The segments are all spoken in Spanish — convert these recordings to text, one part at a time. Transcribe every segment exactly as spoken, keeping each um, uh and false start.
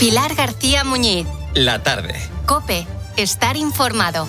Pilar García Muñiz. La tarde. COPE. Estar informado.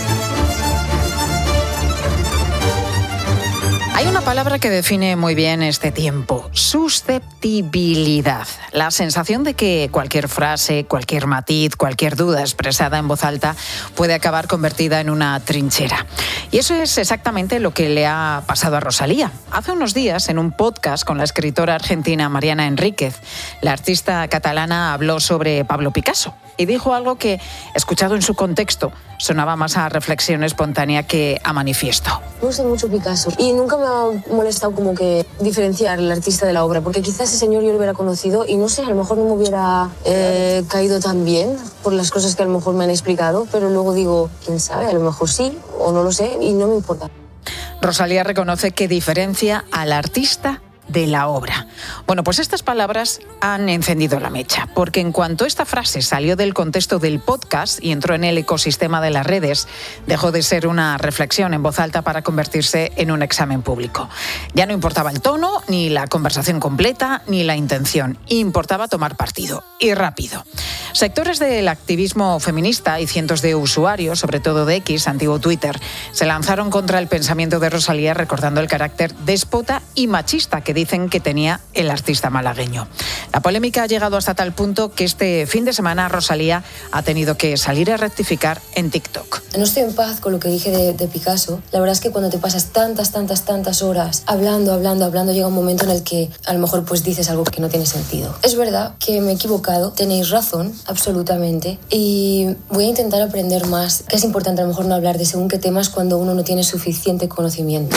Hay una palabra que define muy bien este tiempo: susceptibilidad. La sensación de que cualquier frase, cualquier matiz, cualquier duda expresada en voz alta puede acabar convertida en una trinchera. Y eso es exactamente lo que le ha pasado a Rosalía. Hace unos días, en un podcast con la escritora argentina Mariana Enríquez, la artista catalana habló sobre Pablo Picasso y dijo algo que, escuchado en su contexto, sonaba más a reflexión espontánea que a manifiesto. Me gusta mucho Picasso y nunca me ha molestado como que diferenciar el artista de la obra, porque quizás ese señor yo lo hubiera conocido y no sé, a lo mejor no me hubiera eh, caído tan bien por las cosas que a lo mejor me han explicado, pero luego digo, quién sabe, a lo mejor sí o no lo sé y no me importa. Rosalía reconoce que diferencia al artista de la obra. Bueno, pues estas palabras han encendido la mecha, porque en cuanto esta frase salió del contexto del podcast y entró en el ecosistema de las redes, dejó de ser una reflexión en voz alta para convertirse en un examen público. Ya no importaba el tono, ni la conversación completa, ni la intención. Importaba tomar partido, y rápido. Sectores del activismo feminista y cientos de usuarios, sobre todo de X, antiguo Twitter, se lanzaron contra el pensamiento de Rosalía, recordando el carácter déspota y machista que dicen que tenía el artista malagueño. La polémica ha llegado hasta tal punto que este fin de semana Rosalía ha tenido que salir a rectificar en TikTok. No estoy en paz con lo que dije de, de Picasso. La verdad es que cuando te pasas tantas, tantas, tantas horas hablando, hablando, hablando, llega un momento en el que a lo mejor pues dices algo que no tiene sentido. Es verdad que me he equivocado, tenéis razón, absolutamente, y voy a intentar aprender más. Es importante a lo mejor no hablar de según qué temas cuando uno no tiene suficiente conocimiento.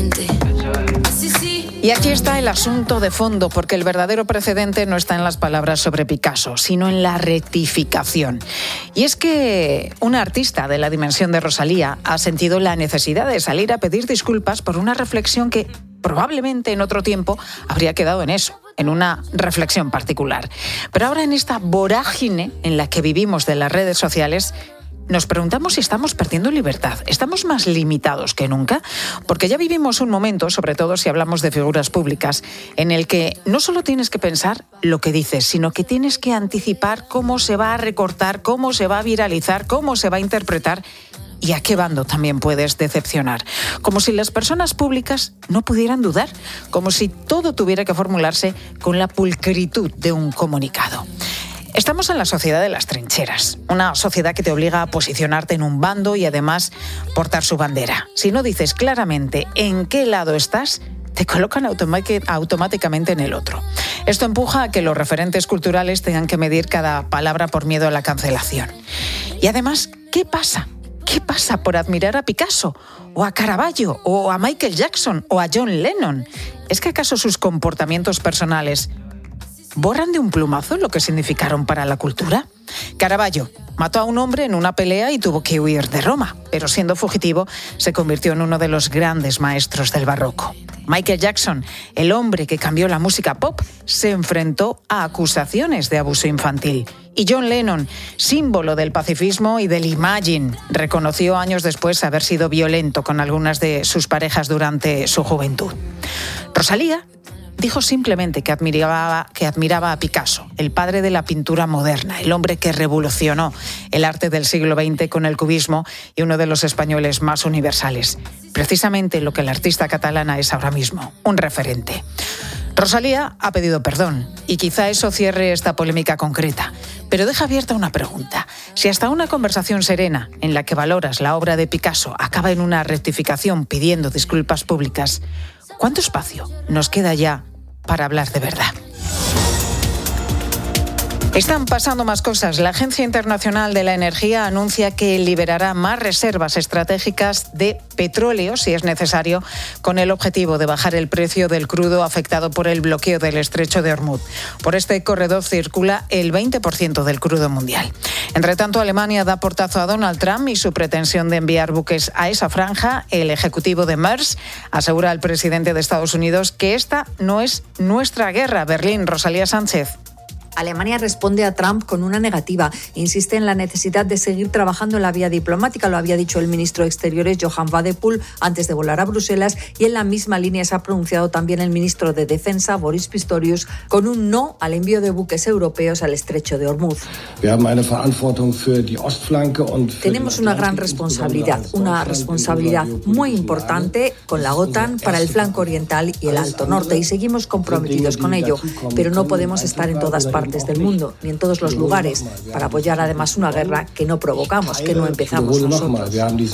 Y aquí está el asunto de fondo, porque el verdadero precedente no está en las palabras sobre Picasso, sino en la rectificación. Y es que una artista de la dimensión de Rosalía ha sentido la necesidad de salir a pedir disculpas por una reflexión que probablemente en otro tiempo habría quedado en eso, en una reflexión particular. Pero ahora, en esta vorágine en la que vivimos de las redes sociales, nos preguntamos si estamos perdiendo libertad. ¿Estamos más limitados que nunca? Porque ya vivimos un momento, sobre todo si hablamos de figuras públicas, en el que no solo tienes que pensar lo que dices, sino que tienes que anticipar cómo se va a recortar, cómo se va a viralizar, cómo se va a interpretar y a qué bando también puedes decepcionar. Como si las personas públicas no pudieran dudar, como si todo tuviera que formularse con la pulcritud de un comunicado. Estamos en la sociedad de las trincheras, una sociedad que te obliga a posicionarte en un bando y además portar su bandera. Si no dices claramente en qué lado estás, te colocan automáticamente en el otro. Esto empuja a que los referentes culturales tengan que medir cada palabra por miedo a la cancelación. Y además, ¿qué pasa? ¿Qué pasa por admirar a Picasso, o a Caravaggio, o a Michael Jackson, o a John Lennon? ¿Es que acaso sus comportamientos personales borran de un plumazo lo que significaron para la cultura? Caravaggio mató a un hombre en una pelea y tuvo que huir de Roma, pero siendo fugitivo se convirtió en uno de los grandes maestros del barroco. Michael Jackson, el hombre que cambió la música pop, se enfrentó a acusaciones de abuso infantil. Y John Lennon, símbolo del pacifismo y del Imagine, reconoció años después haber sido violento con algunas de sus parejas durante su juventud. Rosalía dijo simplemente que admiraba, que admiraba a Picasso, el padre de la pintura moderna, el hombre que revolucionó el arte del siglo veinte con el cubismo y uno de los españoles más universales. Precisamente lo que la artista catalana es ahora mismo, un referente. Rosalía ha pedido perdón y quizá eso cierre esta polémica concreta, pero deja abierta una pregunta. Si hasta una conversación serena en la que valoras la obra de Picasso acaba en una rectificación pidiendo disculpas públicas, ¿cuánto espacio nos queda ya para hablar de verdad? Están pasando más cosas. La Agencia Internacional de la Energía anuncia que liberará más reservas estratégicas de petróleo, si es necesario, con el objetivo de bajar el precio del crudo afectado por el bloqueo del estrecho de Hormuz. Por este corredor circula el veinte por ciento del crudo mundial. Entre tanto, Alemania da portazo a Donald Trump y su pretensión de enviar buques a esa franja. El ejecutivo de Maersk asegura al presidente de Estados Unidos que esta no es nuestra guerra. Berlín, Rosalía Sánchez. Alemania responde a Trump con una negativa. Insiste en la necesidad de seguir trabajando en la vía diplomática. Lo había dicho el ministro de Exteriores, Johann Wadephul, antes de volar a Bruselas. Y en la misma línea se ha pronunciado también el ministro de Defensa, Boris Pistorius, con un no al envío de buques europeos al estrecho de Hormuz. Tenemos una gran responsabilidad, una responsabilidad muy importante con la OTAN para el flanco oriental y el Alto Norte, y seguimos comprometidos con ello. Pero no podemos estar en todas partes del mundo, ni en todos los lugares, para apoyar además una guerra que no provocamos, que no empezamos nosotros.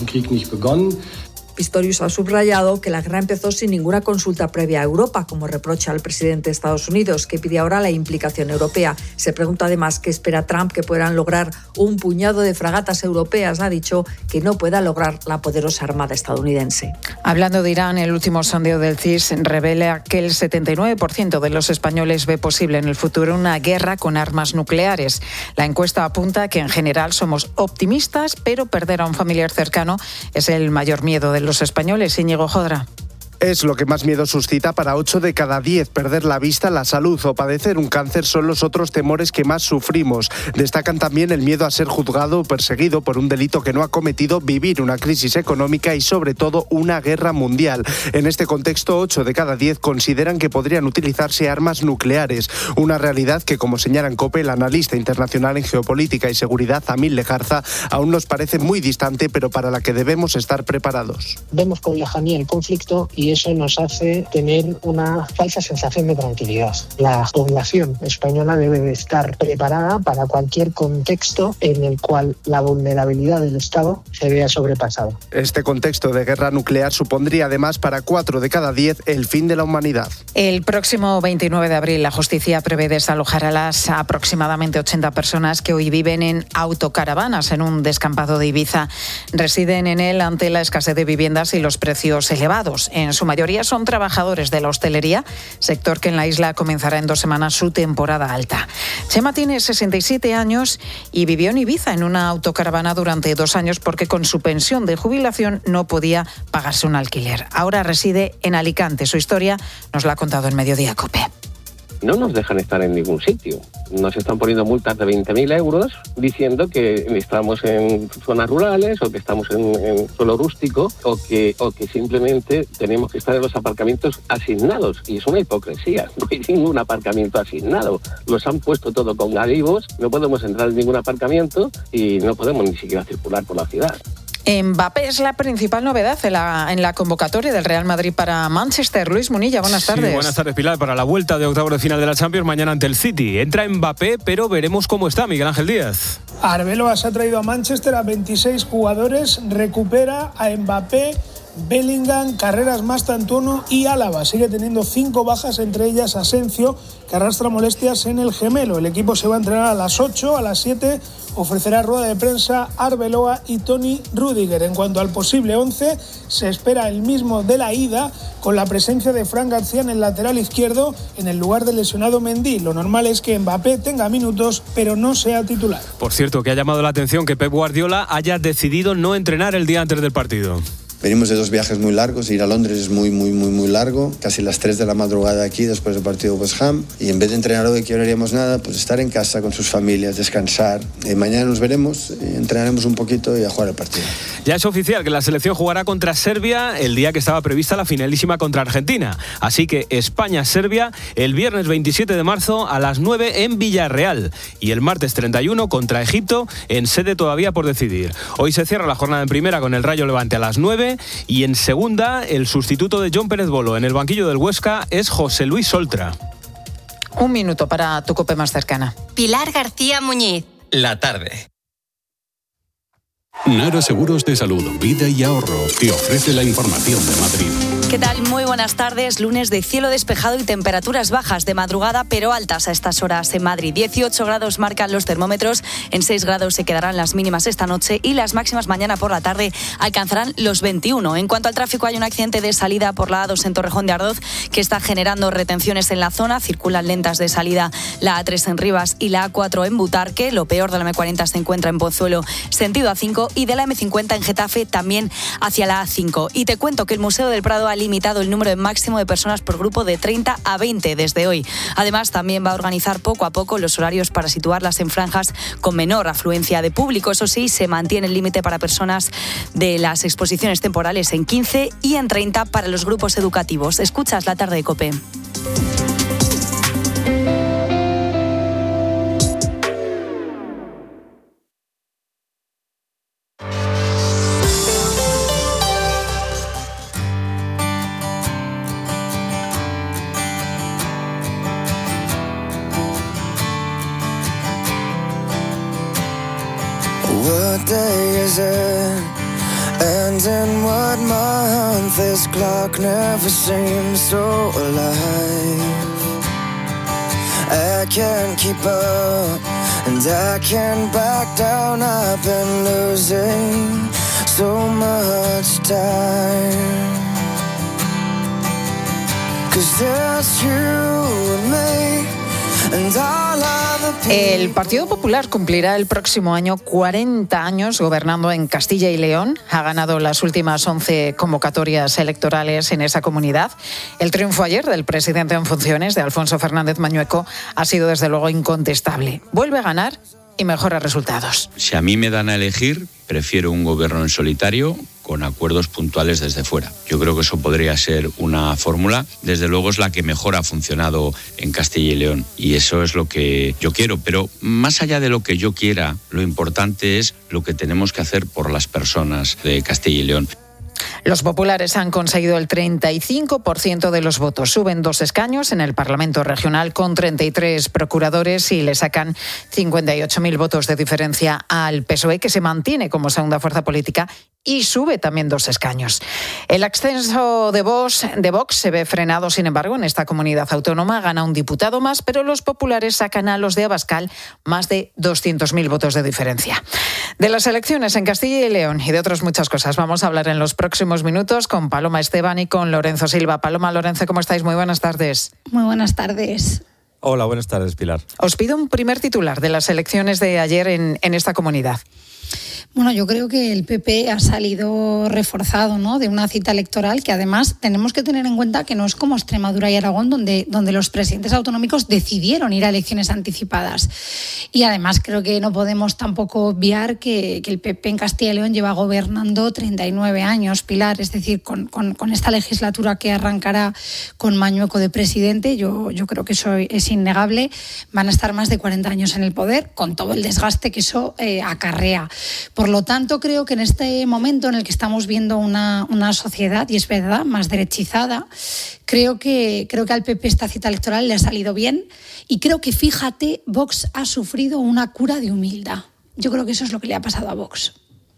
Pistorius ha subrayado que la guerra empezó sin ninguna consulta previa a Europa, como reprocha al presidente de Estados Unidos, que pide ahora la implicación europea. Se pregunta además qué espera Trump que puedan lograr un puñado de fragatas europeas. Ha dicho que no pueda lograr la poderosa armada estadounidense. Hablando de Irán, el último sondeo del C I S revela que el setenta y nueve por ciento de los españoles ve posible en el futuro una guerra con armas nucleares. La encuesta apunta a que en general somos optimistas, pero perder a un familiar cercano es el mayor miedo de los españoles. Íñigo Jodra. Es lo que más miedo suscita para ocho de cada diez. Perder la vista, la salud o padecer un cáncer son los otros temores que más sufrimos. Destacan también el miedo a ser juzgado o perseguido por un delito que no ha cometido, vivir una crisis económica y sobre todo una guerra mundial. En este contexto, ocho de cada diez consideran que podrían utilizarse armas nucleares. Una realidad que, como señala en COPE el analista internacional en geopolítica y seguridad, Amil Lejarza, aún nos parece muy distante, pero para la que debemos estar preparados. Vemos con lejanía el conflicto y eso nos hace tener una falsa sensación de tranquilidad. La población española debe de estar preparada para cualquier contexto en el cual la vulnerabilidad del Estado se vea sobrepasada. Este contexto de guerra nuclear supondría además para cuatro de cada diez el fin de la humanidad. El próximo veintinueve de abril la justicia prevé desalojar a las aproximadamente ochenta personas que hoy viven en autocaravanas en un descampado de Ibiza. Residen en él ante la escasez de viviendas y los precios elevados. En su mayoría son trabajadores de la hostelería, sector que en la isla comenzará en dos semanas su temporada alta. Chema tiene sesenta y siete años y vivió en Ibiza en una autocaravana durante dos años porque con su pensión de jubilación no podía pagarse un alquiler. Ahora reside en Alicante. Su historia nos la ha contado en Mediodía COPE. No nos dejan estar en ningún sitio. Nos están poniendo multas de veinte mil euros diciendo que estamos en zonas rurales o que estamos en, en suelo rústico o que, o que simplemente tenemos que estar en los aparcamientos asignados. Y es una hipocresía. No hay ningún aparcamiento asignado. Los han puesto todo con adivos. No podemos entrar en ningún aparcamiento y no podemos ni siquiera circular por la ciudad. Mbappé es la principal novedad en la, en la convocatoria del Real Madrid para Manchester. Luis Munilla, buenas tardes. Sí, buenas tardes, Pilar. Para la vuelta de octavos de final de la Champions mañana ante el City. Entra Mbappé, pero veremos cómo está Miguel Ángel Díaz. Arbeloa se ha traído a Manchester a veintiséis jugadores, recupera a Mbappé, Bellingham, Carreras, Mastantuono y Álava. Sigue teniendo cinco bajas, entre ellas Asensio, que arrastra molestias en el gemelo. El equipo se va a entrenar a las ocho, a las siete ofrecerá rueda de prensa Arbeloa y Toni Rüdiger. En cuanto al posible once, se espera el mismo de la ida, con la presencia de Fran García en el lateral izquierdo en el lugar del lesionado Mendy. Lo normal es que Mbappé tenga minutos, pero no sea titular. Por cierto, que ha llamado la atención que Pep Guardiola haya decidido no entrenar el día antes del partido. Venimos de dos viajes muy largos, ir a Londres es muy, muy, muy, muy largo, casi las tres de la madrugada aquí después del partido de West Ham, y en vez de entrenar hoy, que no haríamos nada, pues estar en casa con sus familias, descansar. Eh, mañana nos veremos, eh, entrenaremos un poquito y a jugar el partido. Ya es oficial que la selección jugará contra Serbia el día que estaba prevista la finalísima contra Argentina. Así que España-Serbia el viernes veintisiete de marzo a las nueve en Villarreal y el martes treinta y uno contra Egipto en sede todavía por decidir. Hoy se cierra la jornada en primera con el Rayo Levante a las nueve. Y en segunda, el sustituto de John Pérez Bolo en el banquillo del Huesca es José Luis Oltra. Un minuto para tu COPE más cercana. Pilar García Muñiz. La tarde. Nara Seguros de Salud, Vida y Ahorro te ofrece la información de Madrid. ¿Qué tal? Muy buenas tardes. Lunes de cielo despejado y temperaturas bajas de madrugada, pero altas a estas horas en Madrid. dieciocho grados marcan los termómetros, en seis grados se quedarán las mínimas esta noche y las máximas mañana por la tarde alcanzarán los veintiuno. En cuanto al tráfico, hay un accidente de salida por la A dos en Torrejón de Ardoz que está generando retenciones en la zona. Circulan lentas de salida la A tres en Rivas y la A cuatro en Butarque. Lo peor de la eme cuarenta se encuentra en Pozuelo, sentido A cinco, y de la eme cincuenta en Getafe también hacia la A cinco. Y te cuento que el Museo del Prado ha limitado el número máximo de personas por grupo de treinta a veinte desde hoy. Además, también va a organizar poco a poco los horarios para situarlas en franjas con menor afluencia de público. Eso sí, se mantiene el límite para personas de las exposiciones temporales en quince y en treinta para los grupos educativos. Escuchas La Tarde de COPE. What day is it? And in what month? This clock never seems so alive. I can't keep up and I can't back down. I've been losing so much time. 'Cause there's you and me and all of the people. El Partido Popular cumplirá el próximo año cuarenta años gobernando en Castilla y León. Ha ganado las últimas once convocatorias electorales en esa comunidad. El triunfo ayer del presidente en funciones, de Alfonso Fernández Mañueco, ha sido desde luego incontestable. Vuelve a ganar y mejora resultados. Si a mí me dan a elegir, prefiero un gobierno en solitario con acuerdos puntuales desde fuera. Yo creo que eso podría ser una fórmula. Desde luego es la que mejor ha funcionado en Castilla y León y eso es lo que yo quiero. Pero más allá de lo que yo quiera, lo importante es lo que tenemos que hacer por las personas de Castilla y León. Los populares han conseguido el treinta y cinco por ciento de los votos. Suben dos escaños en el Parlamento Regional con treinta y tres procuradores y le sacan cincuenta y ocho mil votos de diferencia al P S O E, que se mantiene como segunda fuerza política y sube también dos escaños. El ascenso de Vox, de Vox se ve frenado, sin embargo, en esta comunidad autónoma. Gana un diputado más, pero los populares sacan a los de Abascal más de doscientos mil votos de diferencia. De las elecciones en Castilla y León y de otras muchas cosas vamos a hablar en los próximos minutos con Paloma Esteban y con Lorenzo Silva. Paloma, Lorenzo, ¿cómo estáis? Muy buenas tardes. Muy buenas tardes. Hola, buenas tardes, Pilar. Os pido un primer titular de las elecciones de ayer en, en esta comunidad. Bueno, yo creo que el P P ha salido reforzado, ¿no?, de una cita electoral que además tenemos que tener en cuenta que no es como Extremadura y Aragón, donde, donde los presidentes autonómicos decidieron ir a elecciones anticipadas. Y además creo que no podemos tampoco obviar que, que el P P en Castilla y León lleva gobernando treinta y nueve años, Pilar. Es decir, con, con, con esta legislatura que arrancará con Mañueco de presidente, yo, yo creo que eso es innegable. Van a estar más de cuarenta años en el poder, con todo el desgaste que eso eh, acarrea. Por lo tanto, creo que en este momento en el que estamos viendo una, una sociedad, y es verdad, más derechizada, creo que, creo que al P P esta cita electoral le ha salido bien y creo que, fíjate, Vox ha sufrido una cura de humildad. Yo creo que eso es lo que le ha pasado a Vox.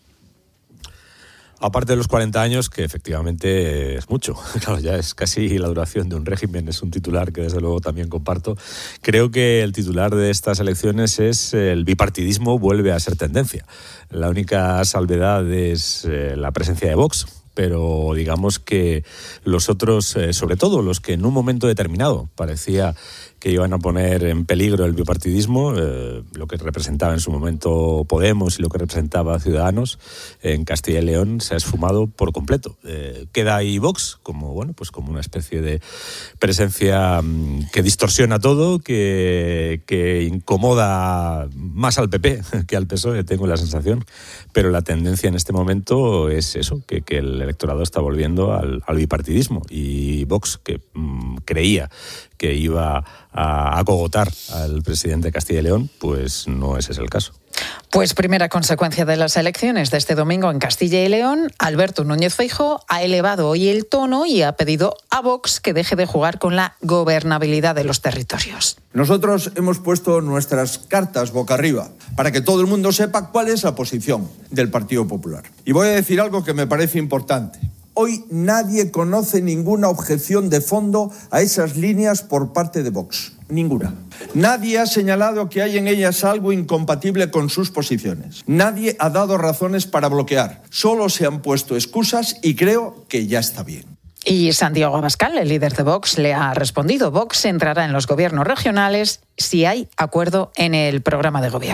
Aparte de los cuarenta años, que efectivamente es mucho, claro, ya es casi la duración de un régimen, es un titular que desde luego también comparto. Creo que el titular de estas elecciones es el bipartidismo vuelve a ser tendencia. La única salvedad es eh, la presencia de Vox, pero digamos que los otros, eh, sobre todo los que en un momento determinado parecía que iban a poner en peligro el bipartidismo, eh, lo que representaba en su momento Podemos y lo que representaba Ciudadanos, en Castilla y León se ha esfumado por completo. Eh, queda ahí Vox como, bueno, pues como una especie de presencia mmm, que distorsiona todo, que, que incomoda más al P P que al P S O E, tengo la sensación, pero la tendencia en este momento es eso, que, que el electorado está volviendo al, al bipartidismo y Vox, que mmm, creía que iba a acogotar al presidente de Castilla y León, pues no ese es el caso. Pues primera consecuencia de las elecciones de este domingo en Castilla y León, Alberto Núñez Feijóo ha elevado hoy el tono y ha pedido a Vox que deje de jugar con la gobernabilidad de los territorios. Nosotros hemos puesto nuestras cartas boca arriba para que todo el mundo sepa cuál es la posición del Partido Popular. Y voy a decir algo que me parece importante. Hoy nadie conoce ninguna objeción de fondo a esas líneas por parte de Vox. Ninguna. Nadie ha señalado que hay en ellas algo incompatible con sus posiciones. Nadie ha dado razones para bloquear. Solo se han puesto excusas y creo que ya está bien. Y Santiago Abascal, el líder de Vox, le ha respondido. Vox entrará en los gobiernos regionales si hay acuerdo en el programa de gobierno.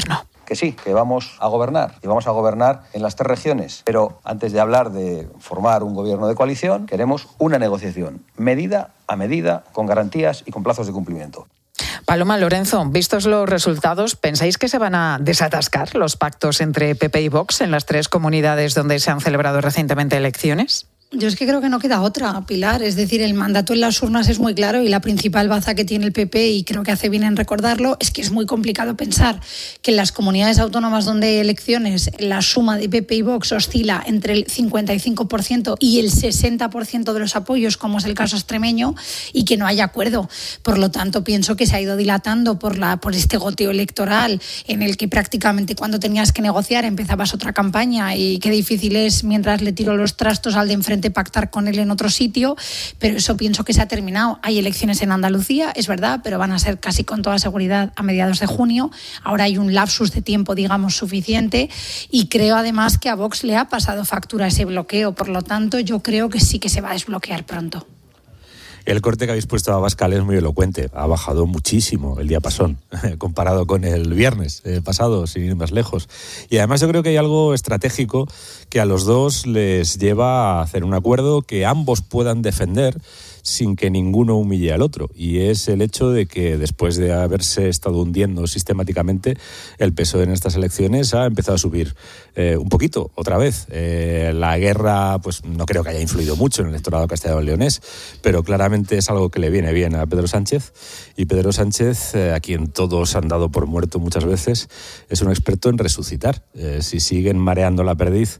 que sí, que vamos a gobernar y vamos a gobernar en las tres regiones. Pero antes de hablar de formar un gobierno de coalición, queremos una negociación medida a medida, con garantías y con plazos de cumplimiento. Paloma, Lorenzo, vistos los resultados, ¿pensáis que se van a desatascar los pactos entre P P y Vox en las tres comunidades donde se han celebrado recientemente elecciones? Yo es que creo que no queda otra, Pilar. Es decir, el mandato en las urnas es muy claro y la principal baza que tiene el P P, y creo que hace bien en recordarlo, es que es muy complicado pensar que en las comunidades autónomas donde hay elecciones la suma de P P y Vox oscila entre el cincuenta y cinco por ciento y el sesenta por ciento de los apoyos, como es el caso extremeño, y que no haya acuerdo. Por lo tanto, pienso que se ha ido dilatando por, la, por este goteo electoral en el que prácticamente cuando tenías que negociar empezabas otra campaña, y qué difícil es, mientras le tiro los trastos al de enfrente, pactar con él en otro sitio, pero eso pienso que se ha terminado. Hay elecciones en Andalucía, es verdad, pero van a ser casi con toda seguridad a mediados de junio. Ahora hay un lapsus de tiempo, digamos, suficiente, y creo además que a Vox le ha pasado factura ese bloqueo. Por lo tanto, yo creo que sí que se va a desbloquear pronto. El corte que habéis puesto a Abascal es muy elocuente. Ha bajado muchísimo el diapasón comparado con el viernes eh, pasado, sin ir más lejos. Y además yo creo que hay algo estratégico que a los dos les lleva a hacer un acuerdo que ambos puedan defender sin que ninguno humille al otro. Y es el hecho de que después de haberse estado hundiendo sistemáticamente, el P S O E en estas elecciones ha empezado a subir eh, un poquito, otra vez. Eh, la guerra, pues no creo que haya influido mucho en el electorado castellano-leonés, pero claramente es algo que le viene bien a Pedro Sánchez. Y Pedro Sánchez, eh, a quien todos han dado por muerto muchas veces, es un experto en resucitar. Eh, si siguen mareando la perdiz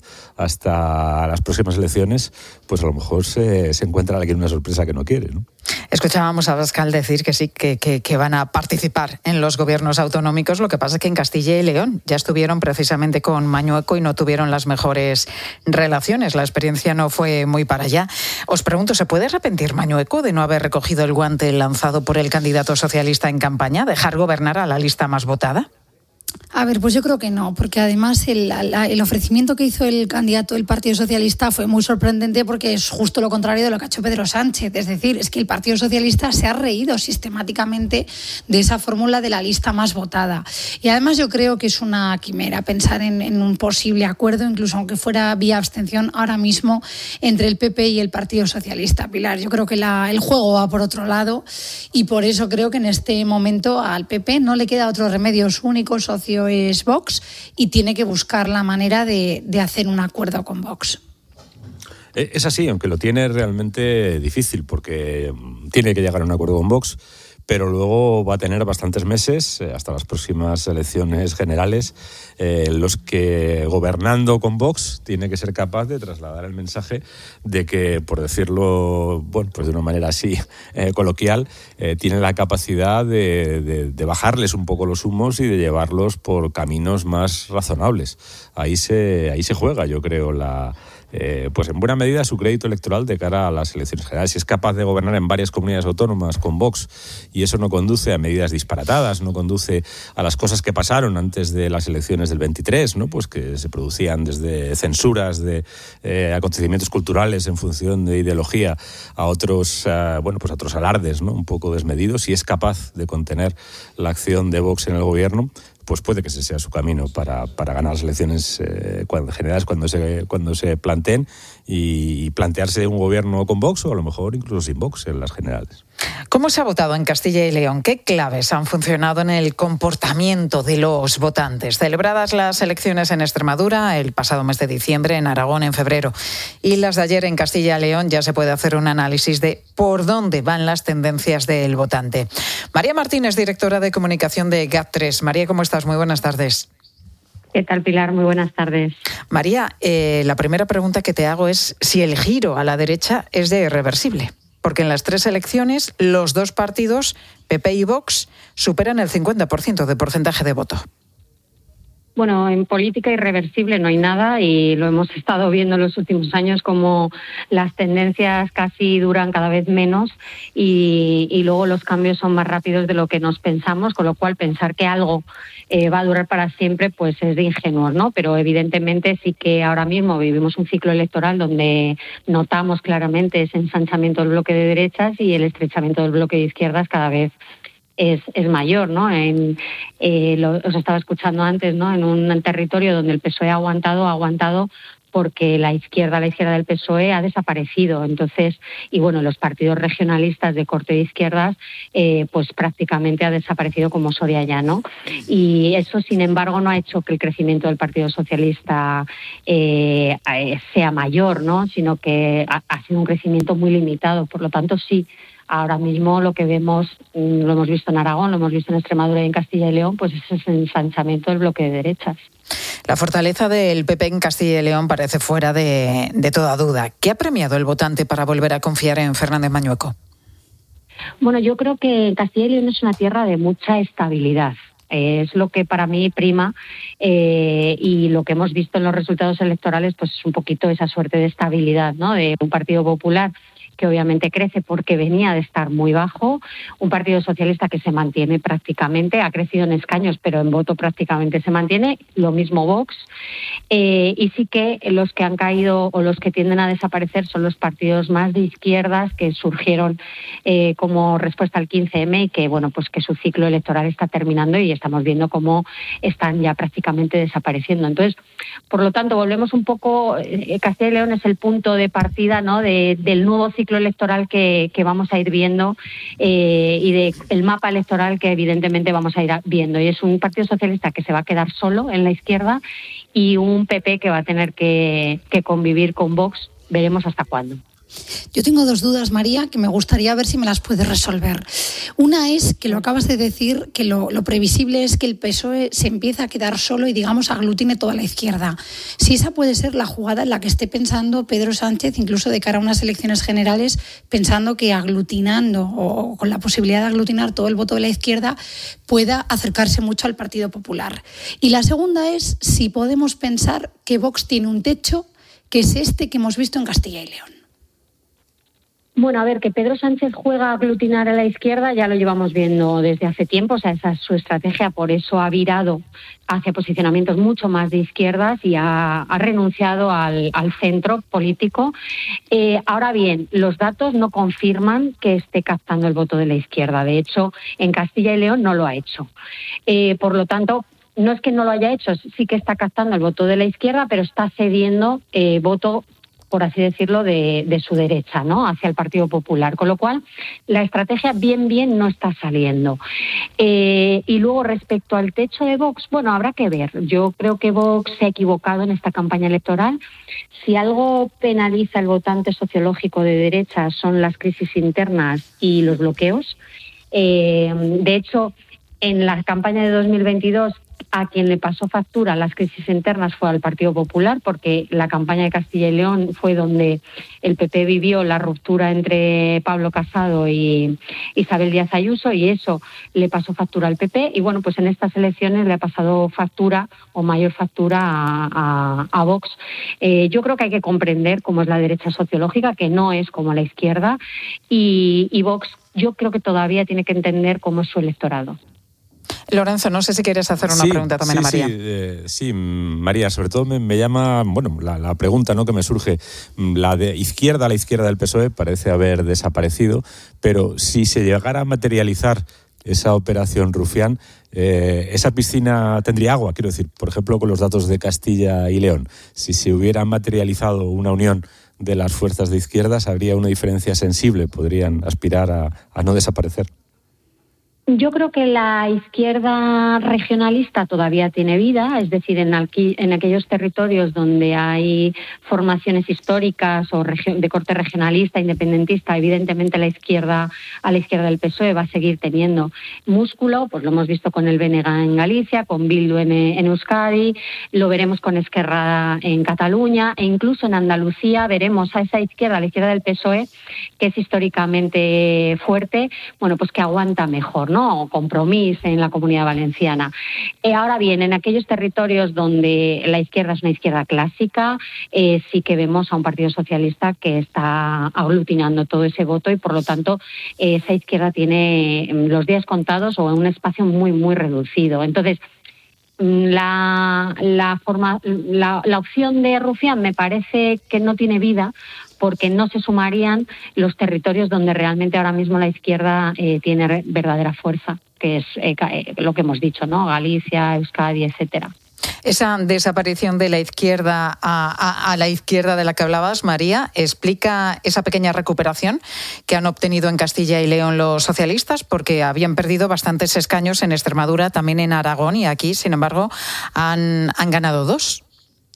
hasta las próximas elecciones, pues a lo mejor se, se encuentra alguien una sorpresa que no quiere, ¿no? Escuchábamos a Abascal decir que sí, que, que, que van a participar en los gobiernos autonómicos. Lo que pasa es que en Castilla y León ya estuvieron precisamente con Mañueco y no tuvieron las mejores relaciones. La experiencia no fue muy para allá. Os pregunto, ¿se puede arrepentir Mañueco de no haber recogido el guante lanzado por el candidato socialista en campaña, dejar gobernar a la lista más votada? A ver, pues yo creo que no, porque además el, el ofrecimiento que hizo el candidato del Partido Socialista fue muy sorprendente, porque es justo lo contrario de lo que ha hecho Pedro Sánchez. Es decir, es que el Partido Socialista se ha reído sistemáticamente de esa fórmula de la lista más votada. Y además yo creo que es una quimera pensar en, en un posible acuerdo, incluso aunque fuera vía abstención ahora mismo, entre el P P y el Partido Socialista. Pilar, yo creo que la, el juego va por otro lado, y por eso creo que en este momento al P P no le queda otro remedio. Su único socio es Vox, y tiene que buscar la manera de, de hacer un acuerdo con Vox. Es así, aunque lo tiene realmente difícil, porque tiene que llegar a un acuerdo con Vox, pero luego va a tener bastantes meses, hasta las próximas elecciones generales, eh, los que, gobernando con Vox, tiene que ser capaz de trasladar el mensaje de que, por decirlo bueno, pues de una manera así eh, coloquial, eh, tiene la capacidad de, de, de bajarles un poco los humos y de llevarlos por caminos más razonables. Ahí se, ahí se juega, yo creo, la... Eh, pues en buena medida su crédito electoral de cara a las elecciones generales. Si es capaz de gobernar en varias comunidades autónomas con Vox, y eso no conduce a medidas disparatadas, no conduce a las cosas que pasaron antes de las elecciones del veintitrés, ¿no? Pues que se producían desde censuras de eh, acontecimientos culturales en función de ideología a otros, uh, bueno, pues a otros alardes, ¿no? Un poco desmedidos. Si es capaz de contener la acción de Vox en el gobierno, pues puede que ese sea su camino para, para ganar las elecciones eh, cuando, generales cuando se, cuando se planteen, y plantearse un gobierno con Vox, o a lo mejor incluso sin Vox en las generales. ¿Cómo se ha votado en Castilla y León? ¿Qué claves han funcionado en el comportamiento de los votantes? Celebradas las elecciones en Extremadura el pasado mes de diciembre, en Aragón en febrero, y las de ayer en Castilla y León, ya se puede hacer un análisis de por dónde van las tendencias del votante. María Martínez, directora de comunicación de GAT tres. María, ¿cómo estás? Muy buenas tardes. ¿Qué tal, Pilar? Muy buenas tardes. María, eh, la primera pregunta que te hago es si el giro a la derecha es ya irreversible. Porque en las tres elecciones los dos partidos, P P y Vox, superan el cincuenta por ciento de porcentaje de voto. Bueno, en política irreversible no hay nada, y lo hemos estado viendo en los últimos años, como las tendencias casi duran cada vez menos, y, y luego los cambios son más rápidos de lo que nos pensamos, con lo cual pensar que algo eh, va a durar para siempre pues es de ingenuos, ¿no? Pero evidentemente sí que ahora mismo vivimos un ciclo electoral donde notamos claramente ese ensanchamiento del bloque de derechas y el estrechamiento del bloque de izquierdas cada vez es, es mayor, ¿no? En, eh, lo, os estaba escuchando antes, ¿no? En un territorio donde el P S O E ha aguantado, ha aguantado porque la izquierda, la izquierda del P S O E ha desaparecido. Entonces, y bueno, los partidos regionalistas de corte de izquierdas, eh, pues prácticamente ha desaparecido como Soria ya, ¿no? Y eso, sin embargo, no ha hecho que el crecimiento del Partido Socialista eh, sea mayor, ¿no? Sino que ha, ha sido un crecimiento muy limitado. Por lo tanto, sí, ahora mismo lo que vemos, lo hemos visto en Aragón, lo hemos visto en Extremadura y en Castilla y León, pues es ese ensanchamiento del bloque de derechas. La fortaleza del P P en Castilla y León parece fuera de, de toda duda. ¿Qué ha premiado el votante para volver a confiar en Fernández Mañueco? Bueno, yo creo que Castilla y León es una tierra de mucha estabilidad. Es lo que para mí prima eh, y lo que hemos visto en los resultados electorales, pues es un poquito esa suerte de estabilidad, ¿no? De un Partido Popular que obviamente crece porque venía de estar muy bajo, un Partido Socialista que se mantiene prácticamente, ha crecido en escaños, pero en voto prácticamente se mantiene, lo mismo Vox, eh, y sí que los que han caído o los que tienden a desaparecer son los partidos más de izquierdas que surgieron eh, como respuesta al quince eme y que, bueno, pues que su ciclo electoral está terminando y estamos viendo cómo están ya prácticamente desapareciendo. Entonces, por lo tanto, volvemos un poco, eh, Castilla y León es el punto de partida, ¿no?, de, del nuevo ciclo ciclo electoral que, que vamos a ir viendo eh, y de el mapa electoral que evidentemente vamos a ir viendo. Y es un Partido Socialista que se va a quedar solo en la izquierda y un P P que va a tener que, que convivir con Vox. Veremos hasta cuándo. Yo tengo dos dudas, María, que me gustaría ver si me las puedes resolver. Una es, que lo acabas de decir, que lo, lo previsible es que el P S O E se empiece a quedar solo y, digamos, aglutine toda la izquierda. Si esa puede ser la jugada en la que esté pensando Pedro Sánchez, incluso de cara a unas elecciones generales, pensando que aglutinando o con la posibilidad de aglutinar todo el voto de la izquierda pueda acercarse mucho al Partido Popular. Y la segunda es si podemos pensar que Vox tiene un techo, que es este que hemos visto en Castilla y León. Bueno, a ver, que Pedro Sánchez juega a aglutinar a la izquierda ya lo llevamos viendo desde hace tiempo, o sea, esa es su estrategia, por eso ha virado hacia posicionamientos mucho más de izquierdas y ha, ha renunciado al, al centro político. Eh, ahora bien, los datos no confirman que esté captando el voto de la izquierda, de hecho, en Castilla y León no lo ha hecho. Eh, por lo tanto, no es que no lo haya hecho, sí que está captando el voto de la izquierda, pero está cediendo eh, voto, por así decirlo, de, de su derecha, ¿no?, hacia el Partido Popular, con lo cual la estrategia bien, bien no está saliendo. Eh, y luego, respecto al techo de Vox, bueno, habrá que ver. Yo creo que Vox se ha equivocado en esta campaña electoral. Si algo penaliza el votante sociológico de derecha son las crisis internas y los bloqueos. Eh, de hecho, en la campaña de dos mil veintidós, a quien le pasó factura las crisis internas fue al Partido Popular, porque la campaña de Castilla y León fue donde el P P vivió la ruptura entre Pablo Casado y Isabel Díaz Ayuso, y eso le pasó factura al P P. Y bueno, pues en estas elecciones le ha pasado factura o mayor factura a, a, a Vox. Eh, yo creo que hay que comprender cómo es la derecha sociológica, que no es como la izquierda, y, y Vox yo creo que todavía tiene que entender cómo es su electorado. Lorenzo, no sé si quieres hacer una sí, pregunta también sí, a María. Sí, eh, sí, María, sobre todo me, me llama, bueno, la, la pregunta, ¿no?, que me surge, la de izquierda a la izquierda del P S O E parece haber desaparecido, pero si se llegara a materializar esa operación Rufián, eh, esa piscina tendría agua, quiero decir, por ejemplo, con los datos de Castilla y León. Si se hubiera materializado una unión de las fuerzas de izquierdas, habría una diferencia sensible, podrían aspirar a, a no desaparecer. Yo creo que la izquierda regionalista todavía tiene vida, es decir, en, aqui, en aquellos territorios donde hay formaciones históricas o de corte regionalista, independentista, evidentemente la izquierda, a la izquierda del P S O E va a seguir teniendo músculo, pues lo hemos visto con el B N G en Galicia, con Bildu en, en Euskadi, lo veremos con Esquerra en Cataluña, e incluso en Andalucía veremos a esa izquierda, a la izquierda del P S O E, que es históricamente fuerte, bueno, pues que aguanta mejor, ¿no?, o Compromís en la Comunidad Valenciana. Eh, ahora bien, en aquellos territorios donde la izquierda es una izquierda clásica, eh, sí que vemos a un Partido Socialista que está aglutinando todo ese voto y, por lo tanto, eh, esa izquierda tiene los días contados o un espacio muy, muy reducido. Entonces, la, la, forma, la, la opción de Rufián me parece que no tiene vida, porque no se sumarían los territorios donde realmente ahora mismo la izquierda eh, tiene re- verdadera fuerza, que es eh, lo que hemos dicho, ¿no? Galicia, Euskadi, etcétera. Esa desaparición de la izquierda a, a, a la izquierda de la que hablabas, María, ¿explica esa pequeña recuperación que han obtenido en Castilla y León los socialistas? Porque habían perdido bastantes escaños en Extremadura, también en Aragón, y aquí, sin embargo, han, han ganado dos.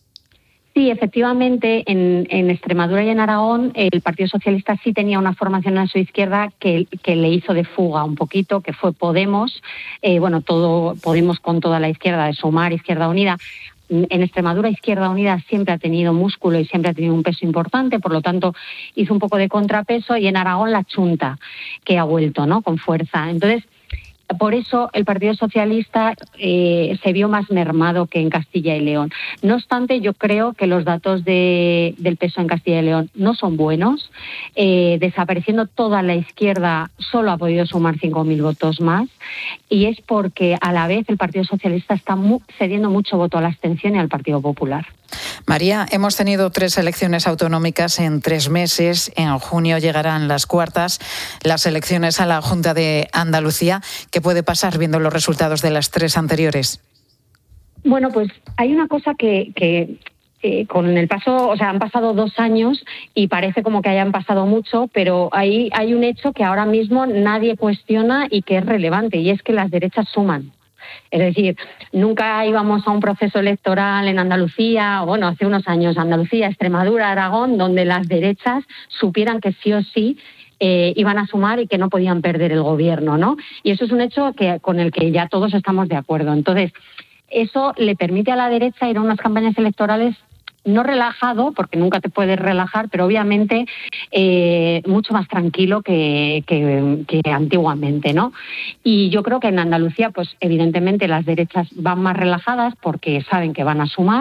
Sí, efectivamente, en, en Extremadura y en Aragón el Partido Socialista sí tenía una formación a su izquierda que, que le hizo de fuga un poquito, que fue Podemos, eh, bueno, todo Podemos con toda la izquierda, de Sumar, Izquierda Unida. En Extremadura, Izquierda Unida siempre ha tenido músculo y siempre ha tenido un peso importante, por lo tanto hizo un poco de contrapeso, y en Aragón la Chunta, que ha vuelto, ¿no?, con fuerza. Entonces, por eso el Partido Socialista eh, se vio más mermado que en Castilla y León. No obstante, yo creo que los datos de, del P S O E en Castilla y León no son buenos. Eh, desapareciendo toda la izquierda, solo ha podido sumar cinco mil votos más, y es porque a la vez el Partido Socialista está mu- cediendo mucho voto a la abstención y al Partido Popular. María, hemos tenido tres elecciones autonómicas en tres meses. En junio llegarán las cuartas, las elecciones a la Junta de Andalucía. ¿Qué puede pasar viendo los resultados de las tres anteriores? Bueno, pues hay una cosa que, que eh, con el paso, o sea, han pasado dos años y parece como que hayan pasado mucho, pero hay, hay un hecho que ahora mismo nadie cuestiona y que es relevante, y es que las derechas suman. Es decir, nunca íbamos a un proceso electoral en Andalucía, o bueno, hace unos años, Andalucía, Extremadura, Aragón, donde las derechas supieran que sí o sí eh, iban a sumar y que no podían perder el gobierno, ¿no? Y eso es un hecho que, con el que ya todos estamos de acuerdo. Entonces, eso le permite a la derecha ir a unas campañas electorales no relajado, porque nunca te puedes relajar, pero obviamente eh, mucho más tranquilo que, que, que antiguamente, ¿no? Y yo creo que en Andalucía, pues evidentemente las derechas van más relajadas porque saben que van a sumar,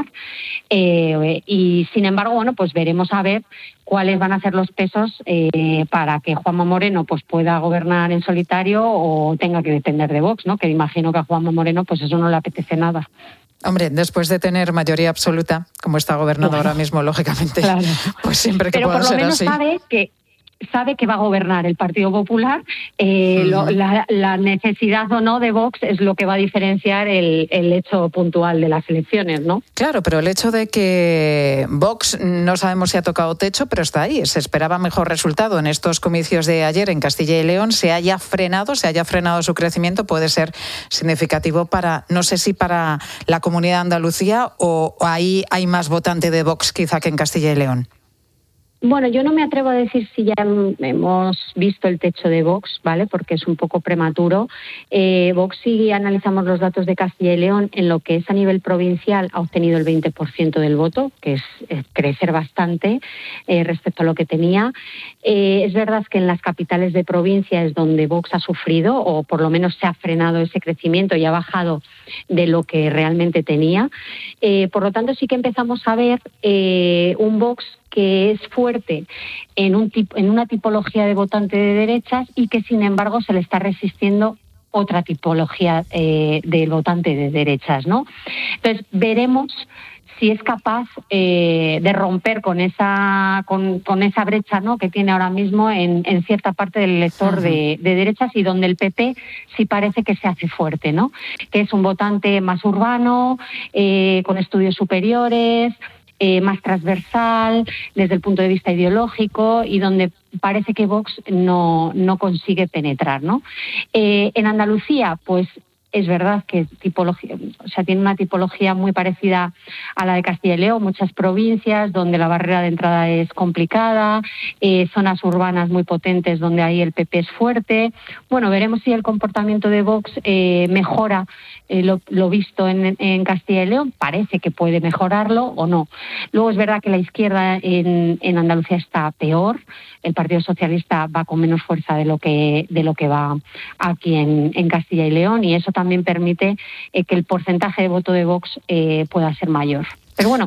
eh, y sin embargo, bueno, pues veremos a ver cuáles van a ser los pesos eh, para que Juanma Moreno pues pueda gobernar en solitario o tenga que depender de Vox, ¿no? Que imagino que a Juanma Moreno pues eso no le apetece nada. Hombre, después de tener mayoría absoluta, como está gobernando bueno, ahora mismo, lógicamente, claro, pues siempre que Pero pueda ser así. Pero por lo menos sabe que sabe que va a gobernar el Partido Popular. Eh, uh-huh. lo, la, la necesidad o no de Vox es lo que va a diferenciar el, el hecho puntual de las elecciones, ¿no? Claro, pero el hecho de que Vox, no sabemos si ha tocado techo, pero está ahí. Se esperaba mejor resultado en estos comicios de ayer en Castilla y León. Se haya frenado, se haya frenado su crecimiento, puede ser significativo para, no sé si para la Comunidad de Andalucía, o ahí hay más votante de Vox quizá que en Castilla y León. Bueno, yo no me atrevo a decir si ya hemos visto el techo de Vox, ¿vale? Porque es un poco prematuro. Eh, Vox, si analizamos los datos de Castilla y León, en lo que es a nivel provincial ha obtenido el veinte por ciento del voto, que es, es crecer bastante eh, respecto a lo que tenía. Eh, es verdad que en las capitales de provincia es donde Vox ha sufrido, o por lo menos se ha frenado ese crecimiento y ha bajado de lo que realmente tenía. Eh, por lo tanto, sí que empezamos a ver eh, un Vox que es fuerte en, un tipo, en una tipología de votante de derechas y que, sin embargo, se le está resistiendo otra tipología eh, de votante de derechas, ¿no? Entonces, veremos si es capaz eh, de romper con esa con, con esa brecha, ¿no?, que tiene ahora mismo en, en cierta parte del elector uh-huh. de, de derechas, y donde el P P sí parece que se hace fuerte, ¿no? Que es un votante más urbano, eh, con estudios superiores, Eh, más transversal desde el punto de vista ideológico, y donde parece que Vox no, no consigue penetrar, ¿no? Eh, en Andalucía, pues es verdad que tipología, o sea, tiene una tipología muy parecida a la de Castilla y León, muchas provincias donde la barrera de entrada es complicada, eh, zonas urbanas muy potentes donde ahí el P P es fuerte. Bueno, veremos si el comportamiento de Vox eh, mejora eh, lo, lo visto en, en Castilla y León. Parece que puede mejorarlo o no. Luego es verdad que la izquierda en, en Andalucía está peor. El Partido Socialista va con menos fuerza de lo que de lo que va aquí en, en Castilla y León, y eso también permite eh, que el porcentaje de voto de Vox eh, pueda ser mayor. Pero bueno,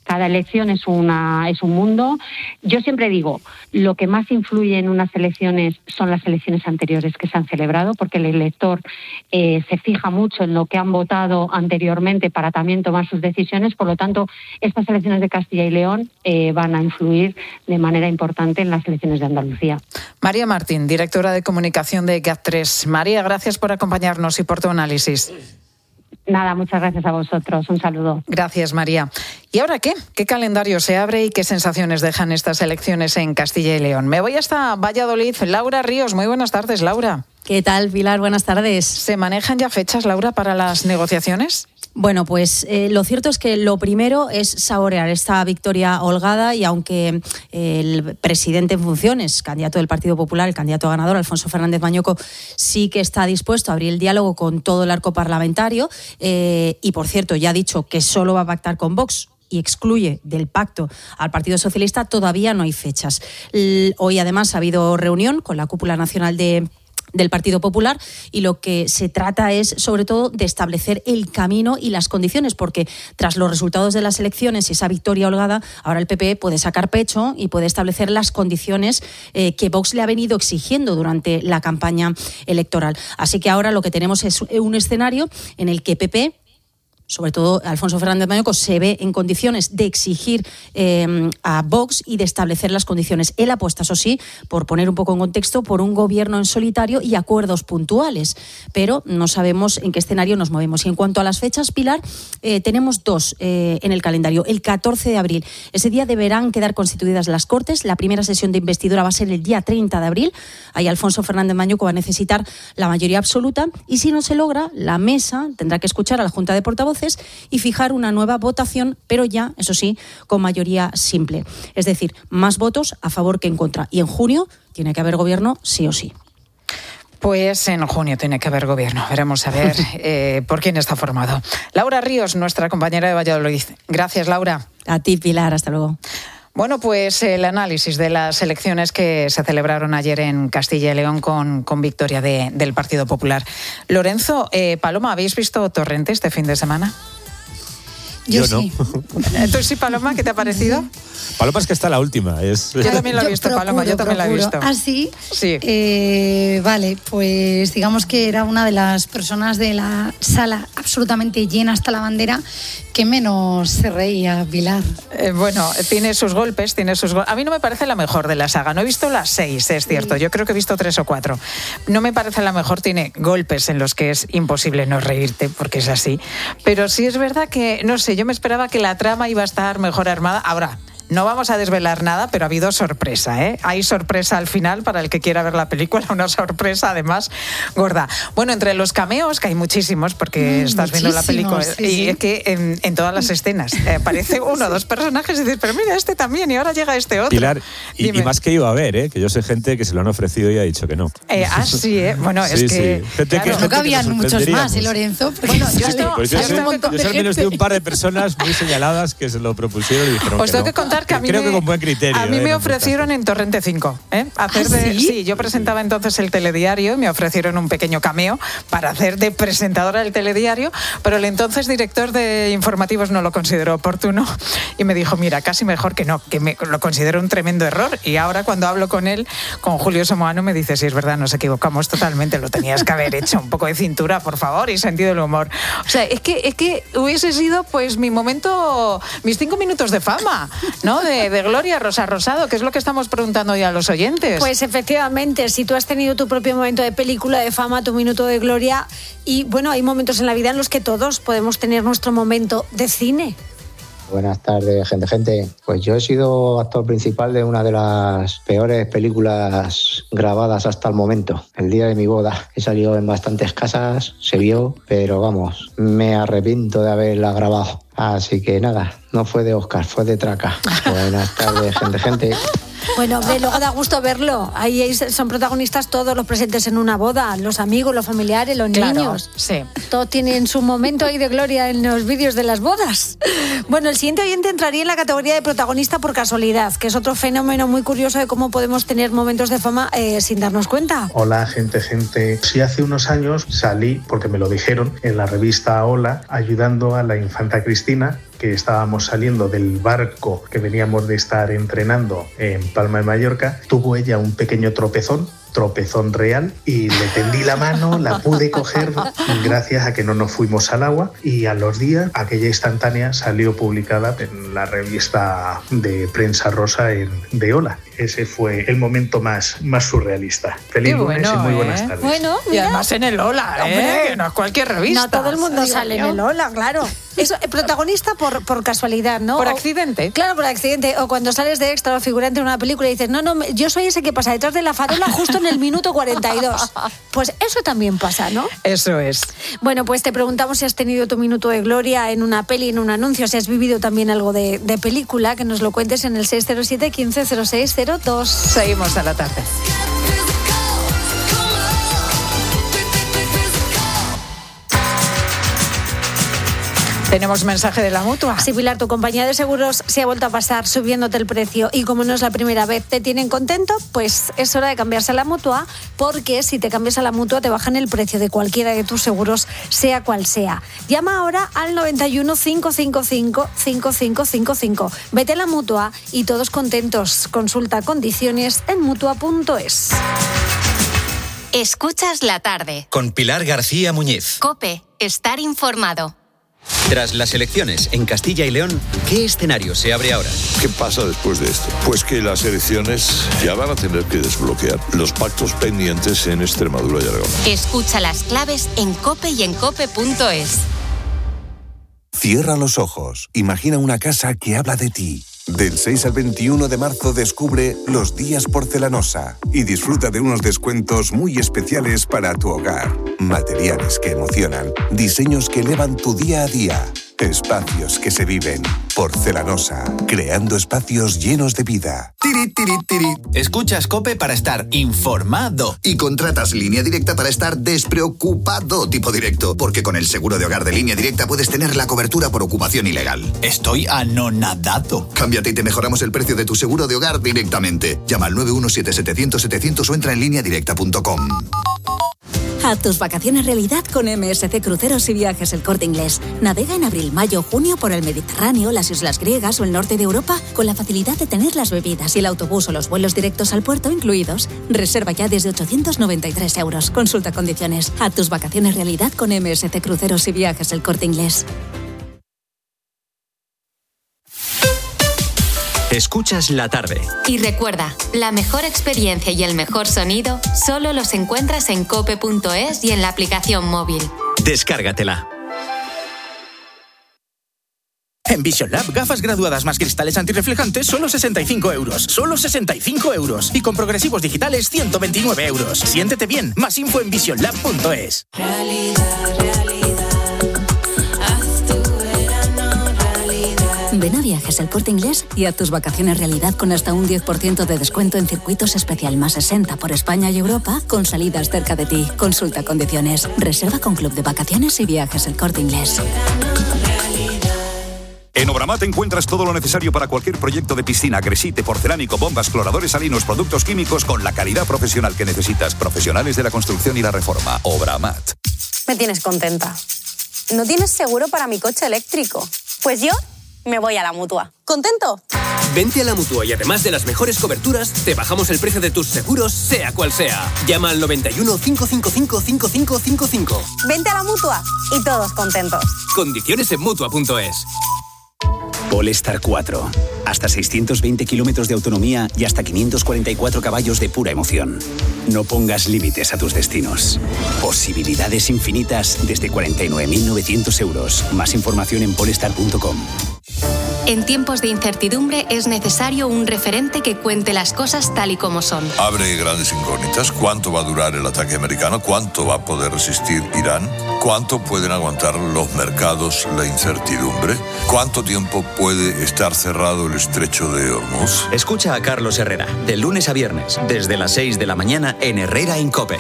cada elección es, una, es un mundo. Yo siempre digo, lo que más influye en unas elecciones son las elecciones anteriores que se han celebrado, porque el elector eh, se fija mucho en lo que han votado anteriormente para también tomar sus decisiones. Por lo tanto, estas elecciones de Castilla y León eh, van a influir de manera importante en las elecciones de Andalucía. María Martín, directora de comunicación de GAT tres. María, gracias por acompañarnos y por tu análisis. Nada, muchas gracias a vosotros. Un saludo. Gracias, María. ¿Y ahora qué? ¿Qué calendario se abre y qué sensaciones dejan estas elecciones en Castilla y León? Me voy hasta Valladolid. Laura Ríos, muy buenas tardes, Laura. ¿Qué tal, Pilar? Buenas tardes. ¿Se manejan ya fechas, Laura, para las negociaciones? Bueno, pues eh, lo cierto es que lo primero es saborear esta victoria holgada y aunque eh, el presidente en funciones, candidato del Partido Popular, el candidato ganador, Alfonso Fernández Mañueco, sí que está dispuesto a abrir el diálogo con todo el arco parlamentario eh, y, por cierto, ya ha dicho que solo va a pactar con Vox y excluye del pacto al Partido Socialista, todavía no hay fechas. Hoy, además, ha habido reunión con la cúpula nacional de del Partido Popular y lo que se trata es sobre todo de establecer el camino y las condiciones, porque tras los resultados de las elecciones y esa victoria holgada, ahora el P P puede sacar pecho y puede establecer las condiciones eh, que Vox le ha venido exigiendo durante la campaña electoral. Así que ahora lo que tenemos es un escenario en el que P P, sobre todo Alfonso Fernández Mañueco, se ve en condiciones de exigir eh, a Vox y de establecer las condiciones. Él apuesta, eso sí, por poner un poco en contexto, por un gobierno en solitario y acuerdos puntuales, pero no sabemos en qué escenario nos movemos. Y en cuanto a las fechas, Pilar, eh, tenemos dos eh, en el calendario. El catorce de abril, ese día deberán quedar constituidas las Cortes. La primera sesión de investidura va a ser el día treinta de abril. Ahí Alfonso Fernández Mañueco va a necesitar la mayoría absoluta y si no se logra, la mesa tendrá que escuchar a la Junta de Portavoces y fijar una nueva votación, pero ya, eso sí, con mayoría simple. Es decir, más votos a favor que en contra. Y en junio tiene que haber gobierno sí o sí. Pues en junio tiene que haber gobierno. Veremos a ver eh, por quién está formado. Laura Ríos, nuestra compañera de Valladolid. Gracias, Laura. A ti, Pilar. Hasta luego. Bueno, pues el análisis de las elecciones que se celebraron ayer en Castilla y León con, con victoria de, del Partido Popular. Lorenzo, eh, Paloma, ¿habéis visto Torrente este fin de semana? Yo, Yo sí. no. ¿Tú sí, Paloma? ¿Qué te ha parecido? Paloma es que está la última. Es... Yo también la he visto, procuro, Paloma, yo también procuro. la he visto. ¿Ah, sí? Sí. Eh, vale, pues digamos que era una de las personas de la sala absolutamente llena hasta la bandera que menos se reía, Pilar. Eh, bueno, tiene sus golpes, tiene sus go- A mí no me parece la mejor de la saga. No he visto las seis, es cierto. Yo creo que he visto tres o cuatro. No me parece la mejor. Tiene golpes en los que es imposible no reírte, porque es así. Pero sí es verdad que, no sé, yo me esperaba que la trama iba a estar mejor armada. Ahora, no vamos a desvelar nada, pero ha habido sorpresa, ¿eh? Hay sorpresa al final para el que quiera ver la película, una sorpresa además gorda. Bueno, entre los cameos, que hay muchísimos, porque Mm, estás viendo la película, muchísimos, sí, y sí. es que en, en todas las escenas eh, aparece uno o dos personajes y dices, pero mira, este también, y ahora llega este otro. Pilar, y, Dime. y más que iba a ver, ¿eh? Que yo sé gente que se lo han ofrecido y ha dicho que no. Eh, ah, sí, ¿eh? Bueno, es Sí, que... sí. Gente claro, que- No gente cabían nos muchos más, ¿eh, sorprenderíamos. Lorenzo? Porque Bueno, yo sale- tengo- Pues yo Hay sé, un montón yo de sé al menos de gente. un par de personas muy señaladas que se lo propusieron y dijeron Os que tengo no. que contar que a mí Creo me, que con buen criterio. a mí ¿eh? me No ofrecieron en Torrente cinco, ¿eh? Hacer ¿Ah, de, sí? yo presentaba entonces el telediario y me ofrecieron un pequeño cameo para hacer de presentadora del telediario, pero el entonces director de informativos no lo consideró oportuno y me dijo, mira, casi mejor que no, que me, lo considero un tremendo error. Y ahora cuando hablo con él, con Julio Somoano, me dice, sí, es verdad, nos equivocamos totalmente, lo tenías que haber hecho, un poco de cintura, por favor, y sentido del humor. O sea, es que, es que hubiese sido pues mi momento, mis cinco minutos de fama, ¿no? De, de gloria, Rosa Rosado, que es lo que estamos preguntando hoy a los oyentes. Pues efectivamente, si tú has tenido tu propio momento de película, de fama, tu minuto de gloria, y bueno, hay momentos en la vida en los que todos podemos tener nuestro momento de cine. Buenas tardes, gente, gente. Pues yo he sido actor principal de una de las peores películas grabadas hasta el momento, El día de mi boda. He salido en bastantes casas, se vio, pero vamos, me arrepiento de haberla grabado. Así que nada, no fue de Oscar, fue de traca. Buenas tardes, gente, gente. Bueno, hombre, luego da gusto verlo. Ahí hay- son protagonistas todos los presentes en una boda, los amigos, los familiares, los Claro, niños. sí. Todos tienen su momento ahí de gloria en los vídeos de las bodas. Bueno, el siguiente oyente entraría en la categoría de protagonista por casualidad, que es otro fenómeno muy curioso de cómo podemos tener momentos de fama eh, sin darnos cuenta. Hola, gente, gente. Sí, hace unos años salí, porque me lo dijeron, en la revista Hola, ayudando a la infanta Cristina que estábamos saliendo del barco que veníamos de estar entrenando en Palma de Mallorca, tuvo ella un pequeño tropezón, tropezón real, y le tendí la mano, la pude coger gracias a que no nos fuimos al agua, y a los días aquella instantánea salió publicada en la revista de prensa rosa en, de Hola. Ese fue el momento más, más surrealista. Feliz Qué lunes bueno, y muy ¿eh? buenas tardes. Bueno, Y además en el Hola, ¿eh? Que no es cualquier revista. No todo el mundo Digo sale yo. en el Hola, claro. Es eh, protagonista por, por casualidad, ¿no? Por O- accidente. Claro, por accidente. O cuando sales de extra o figurante en una película y dices, no, no, me- yo soy ese que pasa detrás de la farola justo en el minuto cuarenta y dos. Pues eso también pasa, ¿no? Eso es. Bueno, pues te preguntamos si has tenido tu minuto de gloria en una peli, en un anuncio, si has vivido también algo de, de película, que nos lo cuentes en el seis cero siete, quince cero seis cero dos. Seguimos a la tarde. Tenemos mensaje de la Mutua. Si Pilar, tu compañía de seguros se ha vuelto a pasar subiéndote el precio y como no es la primera vez te tienen contento, pues es hora de cambiarse a la Mutua, porque si te cambias a la Mutua te bajan el precio de cualquiera de tus seguros, sea cual sea. Llama ahora al noventa y uno, cinco cinco cinco, cinco cinco cinco cinco. Vete a la Mutua y todos contentos. Consulta condiciones en mutua punto es. Escuchas la tarde. Con Pilar García Muñiz. COPE. Estar informado. Tras las elecciones en Castilla y León, ¿qué escenario se abre ahora? ¿Qué pasa después de esto? Pues que las elecciones ya van a tener que desbloquear los pactos pendientes en Extremadura y Aragón. Escucha las claves en COPE y en cope punto es. Cierra los ojos. Imagina una casa que habla de ti. Del seis al veintiuno de marzo descubre Los Días Porcelanosa y disfruta de unos descuentos muy especiales para tu hogar. Materiales que emocionan, diseños que elevan tu día a día, espacios que se viven. Porcelanosa, creando espacios llenos de vida. Tiri, tiri, tiri. Escuchas COPE para estar informado. Y contratas Línea Directa para estar despreocupado, tipo directo. Porque con el seguro de hogar de Línea Directa puedes tener la cobertura por ocupación ilegal. Estoy anonadado. Cámbiate y te mejoramos el precio de tu seguro de hogar directamente. Llama al nueve uno siete, setecientos, setecientos o entra en línea directa punto com. Haz tus vacaciones realidad con M S C Cruceros y Viajes El Corte Inglés. Navega en abril, mayo, junio por el Mediterráneo, las islas griegas o el norte de Europa con la facilidad de tener las bebidas y el autobús o los vuelos directos al puerto incluidos. Reserva ya desde ochocientos noventa y tres euros. Consulta condiciones. Haz tus vacaciones realidad con M S C Cruceros y Viajes El Corte Inglés. Escuchas la tarde. Y recuerda, la mejor experiencia y el mejor sonido solo los encuentras en cope punto es y en la aplicación móvil. Descárgatela. En Vision Lab, gafas graduadas más cristales antirreflejantes, solo sesenta y cinco euros. Solo sesenta y cinco euros. Y con progresivos digitales, ciento veintinueve euros. Siéntete bien. Más info en vision lab punto es. Ven a Viajes El Corte Inglés y haz tus vacaciones realidad con hasta un diez por ciento de descuento en circuitos especial más sesenta por España y Europa con salidas cerca de ti. Consulta condiciones. Reserva con Club de Vacaciones y Viajes El Corte Inglés. En Obramat encuentras todo lo necesario para cualquier proyecto de piscina, gresite, porcelánico, bombas, cloradores salinos, productos químicos con la calidad profesional que necesitas. Profesionales de la construcción y la reforma. Obramat. Me tienes contenta. ¿No tienes seguro para mi coche eléctrico? Pues yo me voy a la Mutua. ¿Contento? Vente a la Mutua y además de las mejores coberturas, te bajamos el precio de tus seguros, sea cual sea. Llama al noventa y uno, cinco cinco cinco, cinco cinco cinco cinco. Vente a la Mutua y todos contentos. Condiciones en mutua punto es. Polestar cuatro. Hasta seiscientos veinte kilómetros de autonomía y hasta quinientos cuarenta y cuatro caballos de pura emoción. No pongas límites a tus destinos. Posibilidades infinitas desde cuarenta y nueve mil novecientos euros. Más información en polestar punto com. En tiempos de incertidumbre es necesario un referente que cuente las cosas tal y como son. Abre grandes incógnitas. ¿Cuánto va a durar el ataque americano? ¿Cuánto va a poder resistir Irán? ¿Cuánto pueden aguantar los mercados la incertidumbre? ¿Cuánto tiempo puede estar cerrado el estrecho de Hormuz? Escucha a Carlos Herrera, de lunes a viernes, desde las seis de la mañana en Herrera en COPE.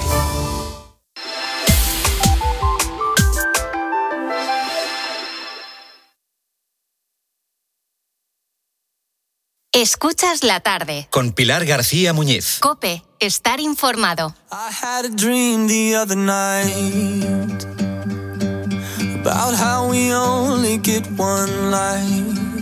Escuchas la tarde. Con Pilar García Muñiz. COPE. Estar informado. I had a dream the other night about how we only get one life.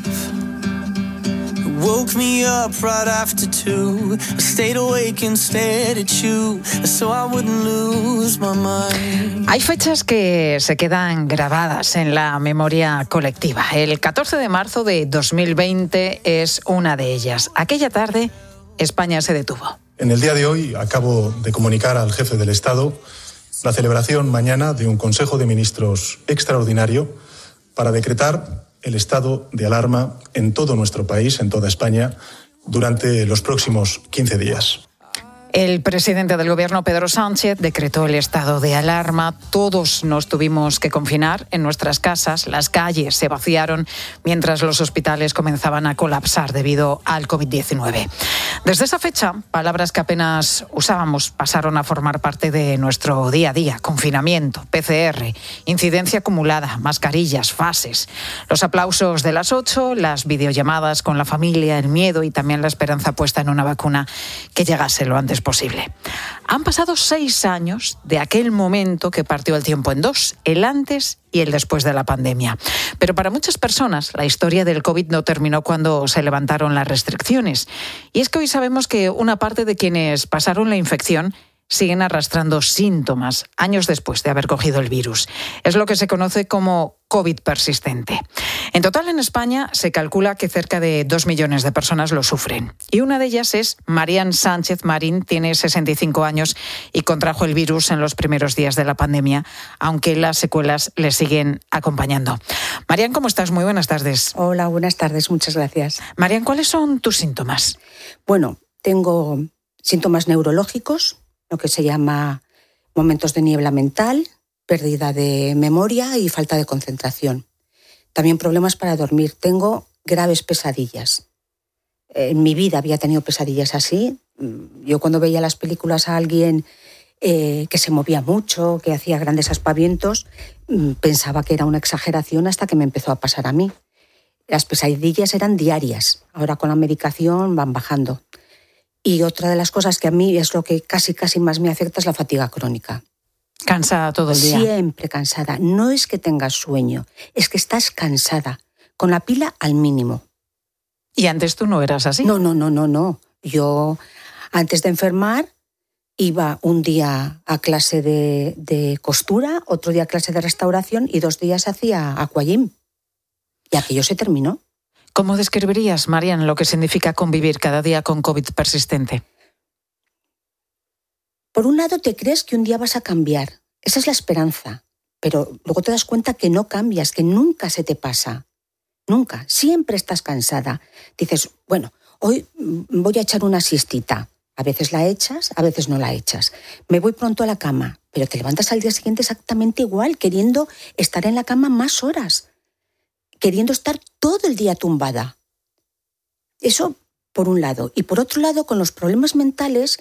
Woke me up right after two. I stayed awake and stared at you so I wouldn't lose my mind. Hay fechas que se quedan grabadas en la memoria colectiva. El catorce de marzo de dos mil veinte es una de ellas. Aquella tarde, España se detuvo. En el día de hoy acabo de comunicar al jefe del Estado la celebración mañana de un Consejo de Ministros extraordinario para decretar el estado de alarma en todo nuestro país, en toda España, durante los próximos quince días. El presidente del Gobierno, Pedro Sánchez, decretó el estado de alarma. Todos nos tuvimos que confinar en nuestras casas. Las calles se vaciaron mientras los hospitales comenzaban a colapsar debido al covid diecinueve. Desde esa fecha, palabras que apenas usábamos pasaron a formar parte de nuestro día a día. Confinamiento, P C R, incidencia acumulada, mascarillas, fases. Los aplausos de las ocho, las videollamadas con la familia, el miedo y también la esperanza puesta en una vacuna que llegase lo antes posible. Han pasado seis años de aquel momento que partió el tiempo en dos, el antes y el después de la pandemia. Pero para muchas personas la historia del COVID no terminó cuando se levantaron las restricciones. Y es que hoy sabemos que una parte de quienes pasaron la infección siguen arrastrando síntomas años después de haber cogido el virus. Es lo que se conoce como COVID persistente. En total en España se calcula que cerca de dos millones de personas lo sufren. Y una de ellas es Marian Sánchez Marín, tiene sesenta y cinco años y contrajo el virus en los primeros días de la pandemia, aunque las secuelas le siguen acompañando. Marian, ¿cómo estás? Muy buenas tardes. Hola, buenas tardes, muchas gracias. Marian, ¿cuáles son tus síntomas? Bueno, tengo síntomas neurológicos, lo que se llama momentos de niebla mental, pérdida de memoria y falta de concentración. También problemas para dormir. Tengo graves pesadillas. En mi vida había tenido pesadillas así. Yo cuando veía las películas a alguien eh, que se movía mucho, que hacía grandes aspavientos, pensaba que era una exageración hasta que me empezó a pasar a mí. Las pesadillas eran diarias. Ahora con la medicación van bajando. Y otra de las cosas que a mí es lo que casi casi más me afecta es la fatiga crónica. ¿Cansada todo el día? Siempre cansada. No es que tengas sueño, es que estás cansada, con la pila al mínimo. ¿Y antes tú no eras así? No, no, no, no, no. Yo, antes de enfermar, iba un día a clase de, de costura, otro día a clase de restauración y dos días hacía aquagym. Y aquello se terminó. ¿Cómo describirías, Marian, lo que significa convivir cada día con COVID persistente? Por un lado te crees que un día vas a cambiar, esa es la esperanza, pero luego te das cuenta que no cambias, que nunca se te pasa, nunca, siempre estás cansada. Dices, bueno, hoy voy a echar una siestita, a veces la echas, a veces no la echas. Me voy pronto a la cama, pero te levantas al día siguiente exactamente igual, queriendo estar en la cama más horas, queriendo estar todo el día tumbada. Eso por un lado. Y por otro lado, con los problemas mentales,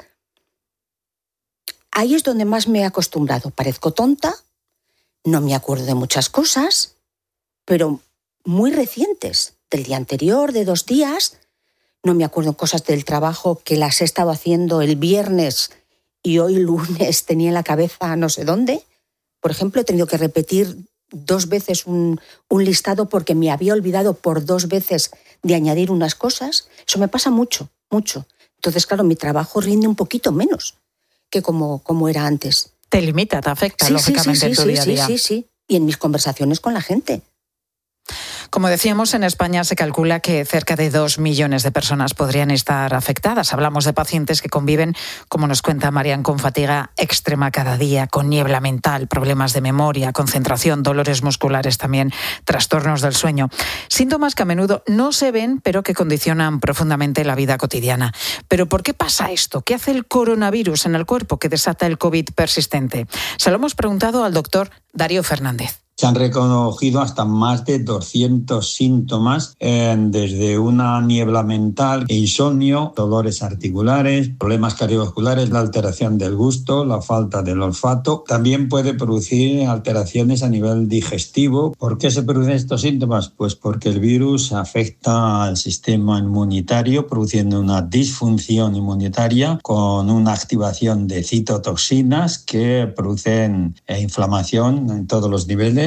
ahí es donde más me he acostumbrado. Parezco tonta, no me acuerdo de muchas cosas, pero muy recientes, del día anterior, de dos días. No me acuerdo cosas del trabajo que las he estado haciendo el viernes y hoy lunes tenía en la cabeza no sé dónde. Por ejemplo, he tenido que repetir dos veces un, un listado porque me había olvidado por dos veces de añadir unas cosas. Eso me pasa mucho, mucho. Entonces, claro, mi trabajo rinde un poquito menos que como, como era antes. Te limita, te afecta, sí, lógicamente, sí, sí, en tu sí, día a día. Sí, sí, sí. Y en mis conversaciones con la gente. Como decíamos, en España se calcula que cerca de dos millones de personas podrían estar afectadas. Hablamos de pacientes que conviven, como nos cuenta Marian, con fatiga extrema cada día, con niebla mental, problemas de memoria, concentración, dolores musculares también, trastornos del sueño. Síntomas que a menudo no se ven, pero que condicionan profundamente la vida cotidiana. ¿Pero por qué pasa esto? ¿Qué hace el coronavirus en el cuerpo que desata el COVID persistente? Se lo hemos preguntado al doctor Darío Fernández. Se han reconocido hasta más de doscientos síntomas, eh, desde una niebla mental, insomnio, dolores articulares, problemas cardiovasculares, la alteración del gusto, la falta del olfato. También puede producir alteraciones a nivel digestivo. ¿Por qué se producen estos síntomas? Pues porque el virus afecta al sistema inmunitario, produciendo una disfunción inmunitaria con una activación de citotoxinas que producen inflamación en todos los niveles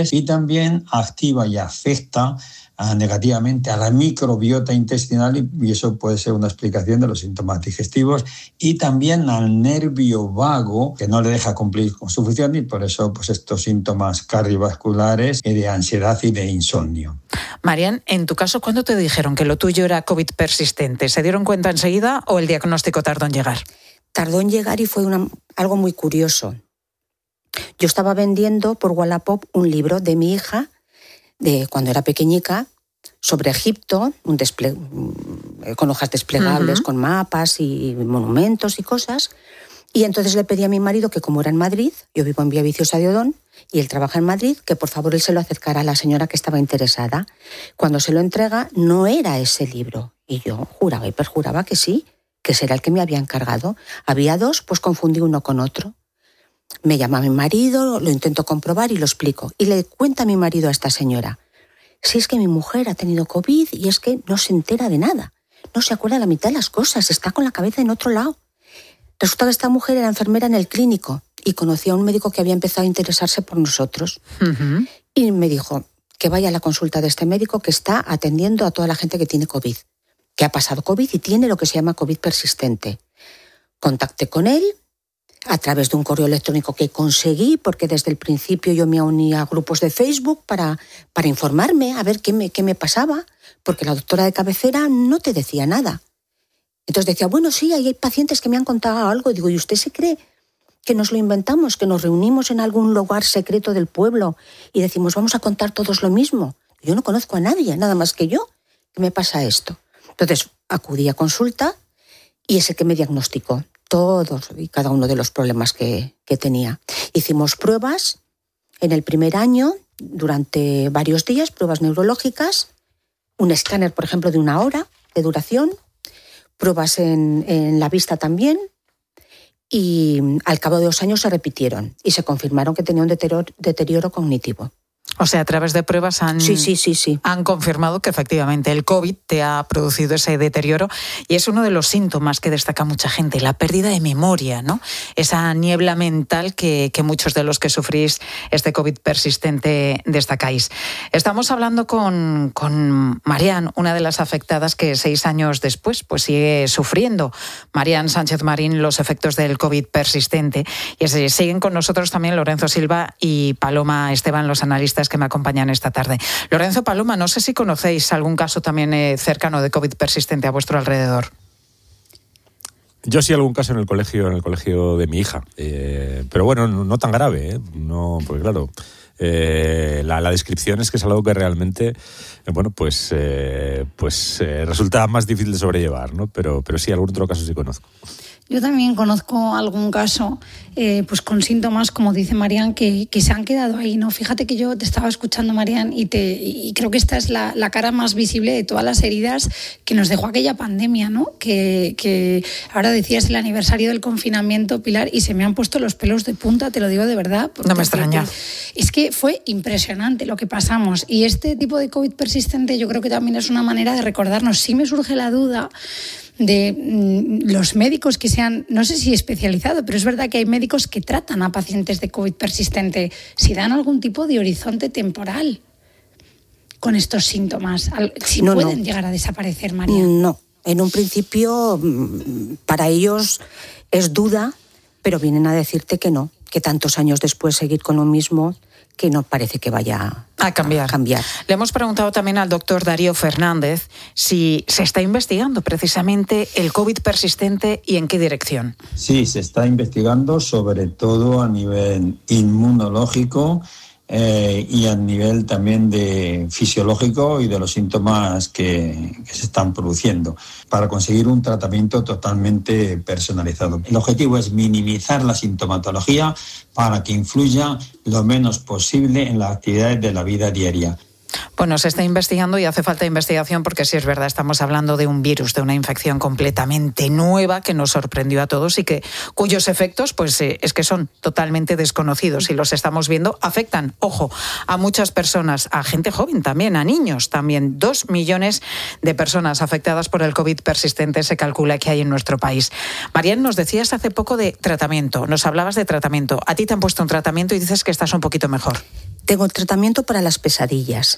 intestinales y también activa y afecta uh, negativamente a la microbiota intestinal y, y eso puede ser una explicación de los síntomas digestivos y también al nervio vago que no le deja cumplir con su función y por eso pues estos síntomas cardiovasculares y de ansiedad y de insomnio. Marian, en tu caso, ¿cuándo te dijeron que lo tuyo era COVID persistente? ¿Se dieron cuenta enseguida o el diagnóstico tardó en llegar? Tardó en llegar y fue una, algo muy curioso. Yo estaba vendiendo por Wallapop un libro de mi hija, de cuando era pequeñica, sobre Egipto, un desple- con hojas desplegables, uh-huh. con mapas y monumentos y cosas. Y entonces le pedí a mi marido que, como era en Madrid, yo vivo en Villaviciosa de Odón, y él trabaja en Madrid, que por favor él se lo acercara a la señora que estaba interesada. Cuando se lo entrega, no era ese libro. Y yo juraba y perjuraba que sí, que será el que me había encargado. Había dos, pues confundí uno con otro. Me llama mi marido, lo intento comprobar y lo explico. Y le cuenta a mi marido a esta señora, si es que mi mujer ha tenido COVID y es que no se entera de nada, no se acuerda la mitad de las cosas, está con la cabeza en otro lado. Resulta que esta mujer era enfermera en el clínico y conocía a un médico que había empezado a interesarse por nosotros. Uh-huh. Y me dijo que vaya a la consulta de este médico que está atendiendo a toda la gente que tiene COVID, que ha pasado COVID y tiene lo que se llama COVID persistente. Contacté con él a través de un correo electrónico que conseguí, porque desde el principio yo me unía a grupos de Facebook para, para informarme, a ver qué me, qué me pasaba, porque la doctora de cabecera no te decía nada. Entonces decía, bueno, sí, ahí hay pacientes que me han contado algo. Digo, ¿y usted se cree que nos lo inventamos, que nos reunimos en algún lugar secreto del pueblo y decimos, vamos a contar todos lo mismo? Yo no conozco a nadie, nada más que yo, que me pasa esto. Entonces acudí a consulta y es el que me diagnosticó todos y cada uno de los problemas que, que tenía. Hicimos pruebas en el primer año, durante varios días, pruebas neurológicas, un escáner, por ejemplo, de una hora de duración, pruebas en, en la vista también, y al cabo de dos años se repitieron y se confirmaron que tenía un deterioro, deterioro cognitivo. O sea, a través de pruebas han, sí, sí, sí, sí. han confirmado que efectivamente el COVID te ha producido ese deterioro y es uno de los síntomas que destaca mucha gente, la pérdida de memoria, ¿no? Esa niebla mental que, que muchos de los que sufrís este COVID persistente destacáis. Estamos hablando con, con Marian, una de las afectadas que seis años después pues sigue sufriendo. Marian Sánchez Marín, los efectos del COVID persistente. Y así, siguen con nosotros también Lorenzo Silva y Paloma Esteban, los analistas que me acompañan esta tarde. Lorenzo, Paloma, no sé si conocéis algún caso también eh, cercano de COVID persistente a vuestro alrededor. Yo sí algún caso en el colegio, en el colegio de mi hija, eh, pero bueno, no, no tan grave, ¿eh? No, porque claro, eh, la, la descripción es que es algo que realmente, eh, bueno, pues, eh, pues eh, resulta más difícil de sobrellevar, ¿no? Pero, pero sí, algún otro caso sí conozco. Yo también conozco algún caso eh, pues con síntomas, como dice Marian, que, que se han quedado ahí, ¿no? Fíjate que yo te estaba escuchando, Marian, y, te, y creo que esta es la, la cara más visible de todas las heridas que nos dejó aquella pandemia, ¿no? Que, que ahora decías el aniversario del confinamiento, Pilar, y se me han puesto los pelos de punta, te lo digo de verdad. No me extraña. Es que fue impresionante lo que pasamos. Y este tipo de COVID persistente yo creo que también es una manera de recordarnos. Sí me surge la duda de mm, los médicos que se han, no sé si especializado, pero es verdad que hay médicos que tratan a pacientes de COVID persistente, si dan algún tipo de horizonte temporal con estos síntomas, si no, pueden no. llegar a desaparecer, María. No, en un principio para ellos es duda, pero vienen a decirte que no, que tantos años después seguir con lo mismo, que no parece que vaya a cambiar. a cambiar. Le hemos preguntado también al doctor Darío Fernández si se está investigando precisamente el COVID persistente y en qué dirección. Sí, se está investigando sobre todo a nivel inmunológico eh, y a nivel también de fisiológico y de los síntomas que, que se están produciendo para conseguir un tratamiento totalmente personalizado. El objetivo es minimizar la sintomatología para que influya lo menos posible en las actividades de la vida diaria. Bueno, se está investigando y hace falta investigación porque sí es verdad, estamos hablando de un virus, de una infección completamente nueva que nos sorprendió a todos y que cuyos efectos pues eh, es que son totalmente desconocidos y los estamos viendo. Afectan, ojo, a muchas personas, a gente joven también, a niños también. Dos millones de personas afectadas por el COVID persistente se calcula que hay en nuestro país. Marian, nos decías hace poco de tratamiento, nos hablabas de tratamiento. A ti te han puesto un tratamiento y dices que estás un poquito mejor. Tengo tratamiento para las pesadillas.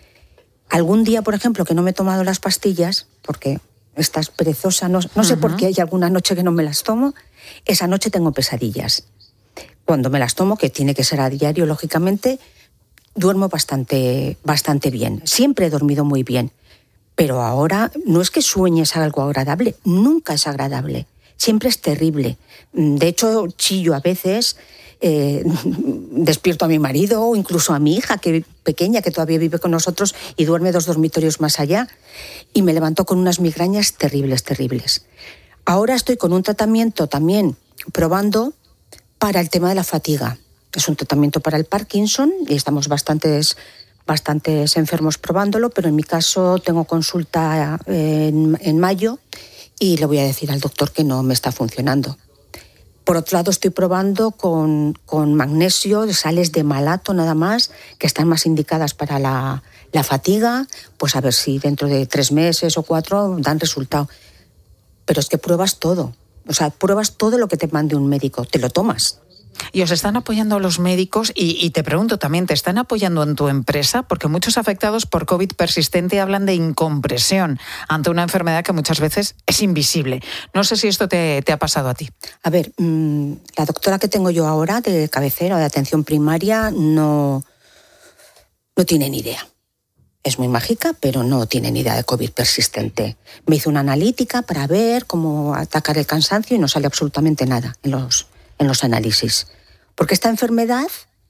Algún día, por ejemplo, que no me he tomado las pastillas, porque estás perezosa, no, no sé uh-huh. por qué hay alguna noche que no me las tomo, esa noche tengo pesadillas. Cuando me las tomo, que tiene que ser a diario, lógicamente, duermo bastante, bastante bien. Siempre he dormido muy bien, pero ahora no es que sueñes algo agradable, nunca es agradable, siempre es terrible. De hecho, chillo a veces... Eh, despierto a mi marido o incluso a mi hija, que pequeña, que todavía vive con nosotros y duerme dos dormitorios más allá, y me levanto con unas migrañas terribles, terribles. Ahora estoy con un tratamiento también probando para el tema de la fatiga. Es un tratamiento para el Parkinson y estamos bastantes, bastantes enfermos probándolo, pero en mi caso tengo consulta en, en mayo y le voy a decir al doctor que no me está funcionando. Por otro lado, estoy probando con, con magnesio, sales de malato nada más, que están más indicadas para la, la fatiga, pues a ver si dentro de tres meses o cuatro dan resultado. Pero es que pruebas todo, o sea, pruebas todo lo que te mande un médico, te lo tomas. Y os están apoyando los médicos y, y te pregunto también, ¿te están apoyando en tu empresa? Porque muchos afectados por COVID persistente hablan de incompresión ante una enfermedad que muchas veces es invisible. No sé si esto te, te ha pasado a ti. A ver, mmm, la doctora que tengo yo ahora de cabecera, de atención primaria, no, no tiene ni idea. Es muy mágica, pero no tiene ni idea de COVID persistente. Me hizo una analítica para ver cómo atacar el cansancio y no sale absolutamente nada en los... en los análisis. Porque esta enfermedad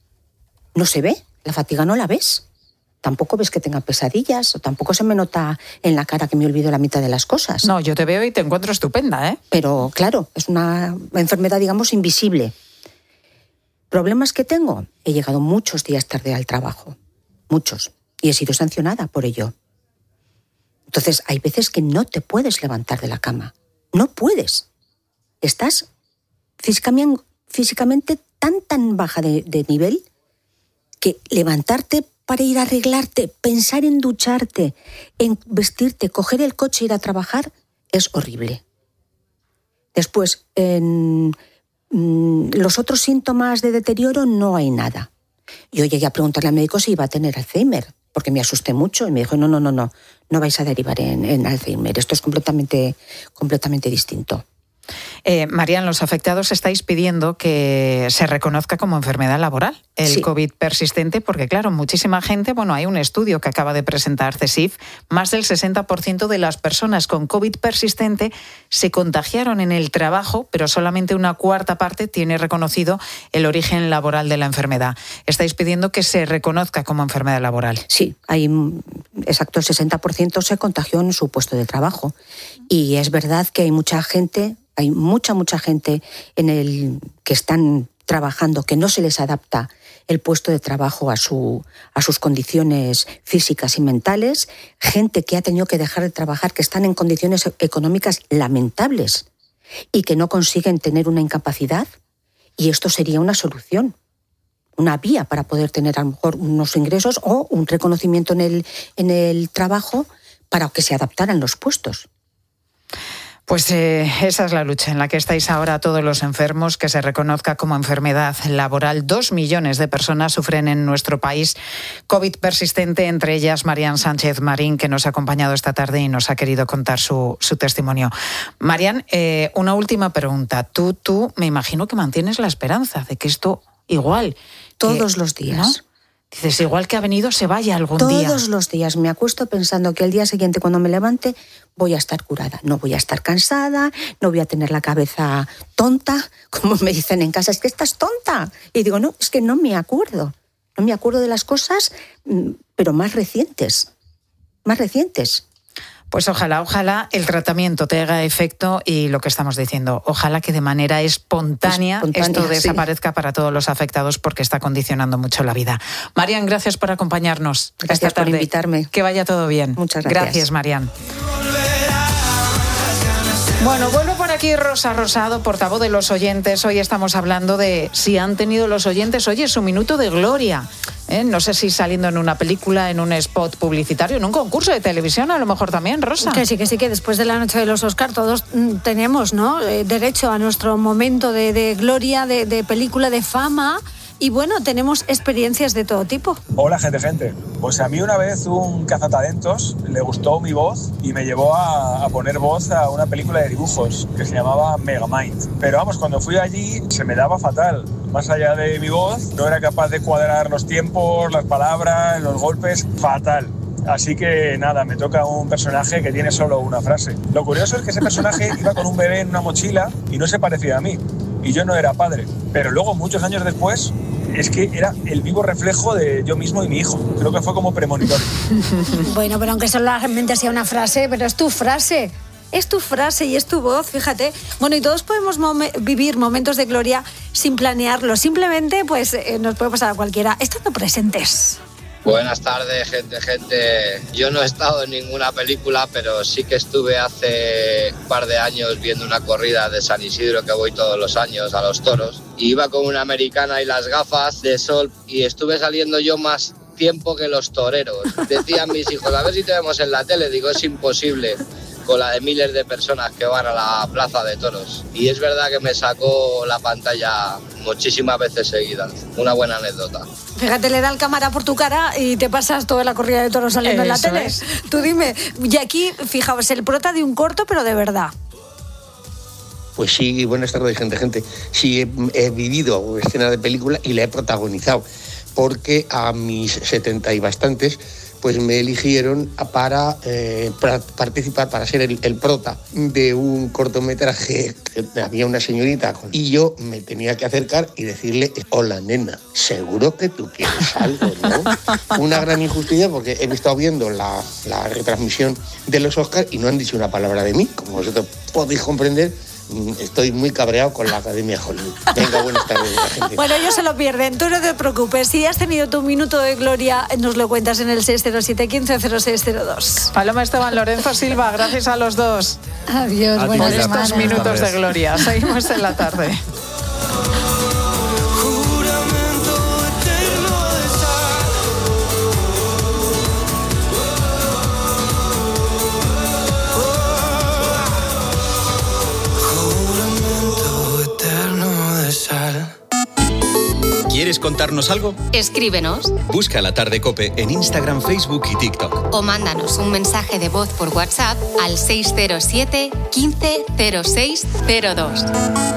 no se ve, la fatiga no la ves. Tampoco ves que tenga pesadillas, o tampoco se me nota en la cara que me olvido la mitad de las cosas. No, yo te veo y te encuentro estupenda, ¿eh? Pero claro, es una enfermedad, digamos, invisible. ¿Problemas que tengo? He llegado muchos días tarde al trabajo, muchos, y he sido sancionada por ello. Entonces, hay veces que no te puedes levantar de la cama. No puedes. Estás Físicamente, físicamente tan, tan baja de, de nivel que levantarte para ir a arreglarte, pensar en ducharte, en vestirte, coger el coche e ir a trabajar, es horrible. Después, en mm, los otros síntomas de deterioro no hay nada. Yo llegué a preguntarle al médico si iba a tener Alzheimer, porque me asusté mucho y me dijo, no, no, no, no, no vais a derivar en, en Alzheimer, esto es completamente, completamente distinto. Eh, Marian, los afectados estáis pidiendo que se reconozca como enfermedad laboral el sí. COVID persistente, porque claro, muchísima gente, bueno, hay un estudio que acaba de presentar CESIF, más del sesenta por ciento de las personas con COVID persistente se contagiaron en el trabajo, pero solamente una cuarta parte tiene reconocido el origen laboral de la enfermedad. Estáis pidiendo que se reconozca como enfermedad laboral. Sí, hay exacto el sesenta por ciento se contagió en su puesto de trabajo. Y es verdad que hay mucha gente... Hay mucha, mucha gente en el que están trabajando que no se les adapta el puesto de trabajo a, su, a sus condiciones físicas y mentales, gente que ha tenido que dejar de trabajar, que están en condiciones económicas lamentables y que no consiguen tener una incapacidad, y esto sería una solución, una vía para poder tener a lo mejor unos ingresos o un reconocimiento en el, en el trabajo para que se adaptaran los puestos. Pues eh, esa es la lucha en la que estáis ahora todos los enfermos, que se reconozca como enfermedad laboral. Dos millones de personas sufren en nuestro país COVID persistente, entre ellas Marian Sánchez Marín, que nos ha acompañado esta tarde y nos ha querido contar su, su testimonio. Marian, eh, una última pregunta. Tú, tú, me imagino que mantienes la esperanza de que esto igual... Todos que, los días. ¿no? Dices, igual que ha venido, se vaya algún Todos día. Todos los días me acuesto pensando que el día siguiente, cuando me levante, voy a estar curada. No voy a estar cansada, no voy a tener la cabeza tonta, como me dicen en casa, es que estás tonta. Y digo, no, es que no me acuerdo. No me acuerdo de las cosas, pero más recientes. Más recientes. Pues ojalá, ojalá el tratamiento te haga efecto y lo que estamos diciendo, ojalá que de manera espontánea, espontánea esto desaparezca sí. para todos los afectados porque está condicionando mucho la vida. Marian, gracias por acompañarnos. Gracias por invitarme. Que vaya todo bien. Muchas gracias. Gracias, Marian. Bueno, vuelvo por aquí Rosa Rosado, portavoz de los oyentes. Hoy estamos hablando de si han tenido los oyentes, oye, su minuto de gloria. ¿Eh? No sé si saliendo en una película, en un spot publicitario, en un concurso de televisión, a lo mejor también, Rosa. Que sí, que sí, que después de la noche de los Oscar todos tenemos, ¿no?, eh, derecho a nuestro momento de, de gloria, de, de película, de fama. Y bueno, tenemos experiencias de todo tipo. Hola, gente, gente. Pues a mí una vez un cazatalentos le gustó mi voz y me llevó a, a poner voz a una película de dibujos que se llamaba Megamind. Pero vamos, cuando fui allí se me daba fatal. Más allá de mi voz, no era capaz de cuadrar los tiempos, las palabras, los golpes, fatal. Así que nada, me toca un personaje que tiene solo una frase. Lo curioso es que ese personaje iba con un bebé en una mochila y no se parecía a mí. Y yo no era padre. Pero luego, muchos años después, es que era el vivo reflejo de yo mismo y mi hijo. Creo que fue como premonitorio. Bueno, pero aunque solamente sea una frase, pero es tu frase. Es tu frase y es tu voz, fíjate. Bueno, y todos podemos mom- vivir momentos de gloria sin planearlo. Simplemente, pues, eh, nos puede pasar a cualquiera estando presentes. Buenas tardes, gente, gente. Yo no he estado en ninguna película, pero sí que estuve hace un par de años viendo una corrida de San Isidro, que voy todos los años a los toros. Y iba con una americana y las gafas de sol y estuve saliendo yo más tiempo que los toreros. Decían mis hijos, a ver si te vemos en la tele. Digo, es imposible con la de miles de personas que van a la plaza de toros. Y es verdad que me sacó la pantalla muchísimas veces seguidas. Una buena anécdota. Fíjate, le da el cámara por tu cara y te pasas toda la corrida de toros saliendo Eso en la tele. Es. Tú dime, y aquí, fijaos, el prota de un corto, pero de verdad. Pues sí, buenas tardes, gente, gente. Sí, he, he vivido escena de película y la he protagonizado, porque a mis setenta y bastantes pues me eligieron para, eh, para participar, para ser el, el prota de un cortometraje. Había una señorita y yo me tenía que acercar y decirle, hola nena, seguro que tú quieres algo, ¿no? Una gran injusticia porque he estado viendo la, la retransmisión de los Oscars y no han dicho una palabra de mí. Como vosotros podéis comprender, estoy muy cabreado con la Academia Hollywood. Venga, buenas tardes, la gente. Bueno, ellos se lo pierden, tú no te preocupes. Si has tenido tu minuto de gloria, nos lo cuentas en el seis cero siete, quince cero seis cero dos. Paloma Esteban, Lorenzo Silva, gracias a los dos. Adiós, por buenas estos semanas. minutos de gloria. Seguimos en la tarde. ¿Quieres contarnos algo? Escríbenos. Busca La Tarde COPE en Instagram, Facebook y TikTok. O mándanos un mensaje de voz por WhatsApp al seis cero siete, quince cero seis cero dos.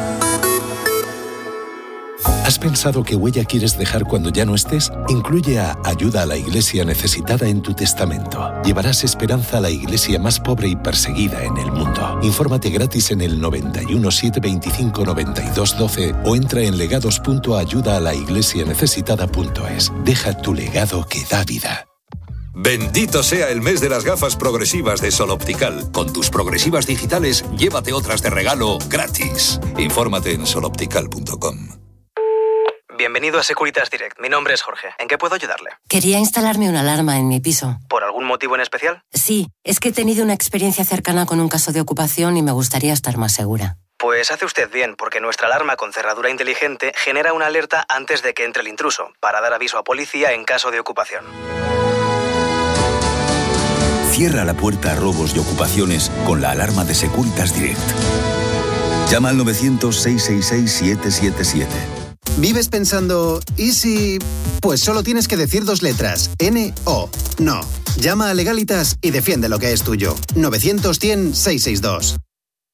¿Has pensado qué huella quieres dejar cuando ya no estés? Incluye a Ayuda a la Iglesia Necesitada en tu testamento. Llevarás esperanza a la iglesia más pobre y perseguida en el mundo. Infórmate gratis en el noventa y uno, setecientos veinticinco, noventa y dos, doce o entra en legados punto ayuda a la iglesia necesitada punto es. Deja tu legado que da vida. Bendito sea el mes de las gafas progresivas de Sol Optical. Con tus progresivas digitales, llévate otras de regalo gratis. Infórmate en sol optical punto com. Bienvenido a Securitas Direct. Mi nombre es Jorge. ¿En qué puedo ayudarle? Quería instalarme una alarma en mi piso. ¿Por algún motivo en especial? Sí, es que he tenido una experiencia cercana con un caso de ocupación y me gustaría estar más segura. Pues hace usted bien, porque nuestra alarma con cerradura inteligente genera una alerta antes de que entre el intruso, para dar aviso a policía en caso de ocupación. Cierra la puerta a robos y ocupaciones con la alarma de Securitas Direct. Llama al novecientos, seiscientos sesenta y seis, siete siete siete. ¿Vives pensando, ¿y si...? Pues solo tienes que decir dos letras, N O. No. Llama a Legalitas y defiende lo que es tuyo. novecientos, cien, seiscientos sesenta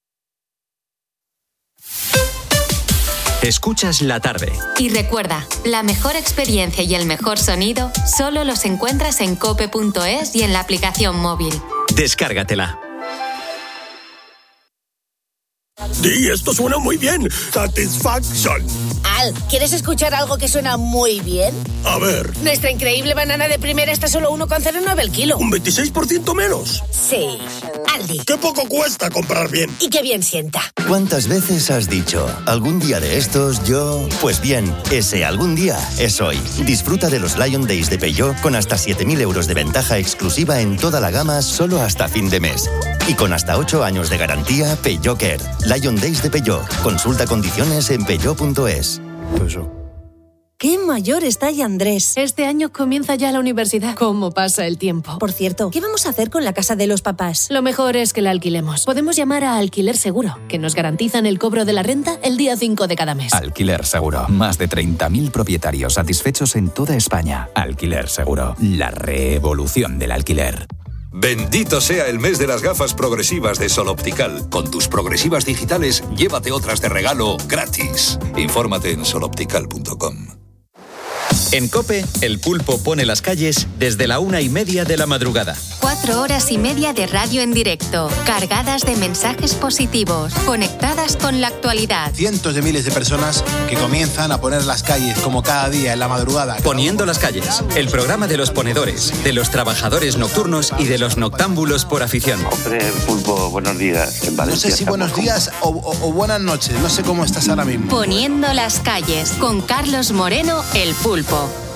y dos. Escuchas La Tarde. Y recuerda, la mejor experiencia y el mejor sonido solo los encuentras en cope punto es y en la aplicación móvil. Descárgatela. Sí, esto suena muy bien. Satisfaction. Al, ¿quieres escuchar algo que suena muy bien? A ver. Nuestra increíble banana de primera está solo uno coma cero nueve el kilo. ¿Un veintiséis por ciento menos? Sí. Aldi. ¡Qué poco cuesta comprar bien! Y qué bien sienta. ¿Cuántas veces has dicho, algún día de estos yo...? Pues bien, ese algún día es hoy. Disfruta de los Lion Days de Peugeot con hasta siete mil euros de ventaja exclusiva en toda la gama solo hasta fin de mes. Y con hasta ocho años de garantía, Peugeot Care. Lion Days de Peugeot. Consulta condiciones en peugeot punto es. ¡Qué mayor está ya Andrés! Este año comienza ya la universidad. ¿Cómo pasa el tiempo? Por cierto, ¿qué vamos a hacer con la casa de los papás? Lo mejor es que la alquilemos. Podemos llamar a Alquiler Seguro, que nos garantizan el cobro de la renta el día cinco de cada mes. Alquiler Seguro. Más de treinta mil propietarios satisfechos en toda España. Alquiler Seguro. La revolución del alquiler. Bendito sea el mes de las gafas progresivas de Sol Optical. Con tus progresivas digitales, llévate otras de regalo gratis. Infórmate en sol optical punto com. En COPE, El Pulpo pone las calles desde la una y media de la madrugada. Cuatro horas y media de radio en directo, cargadas de mensajes positivos, conectadas con la actualidad. Cientos de miles de personas que comienzan a poner las calles como cada día en la madrugada. Poniendo las calles, el programa de los ponedores, de los trabajadores nocturnos y de los noctámbulos por afición. Hombre, Pulpo, buenos días. En Valencia, no sé si buenos días o, o, o buenas noches, no sé cómo estás ahora mismo. Poniendo las calles, con Carlos Moreno, El Pulpo.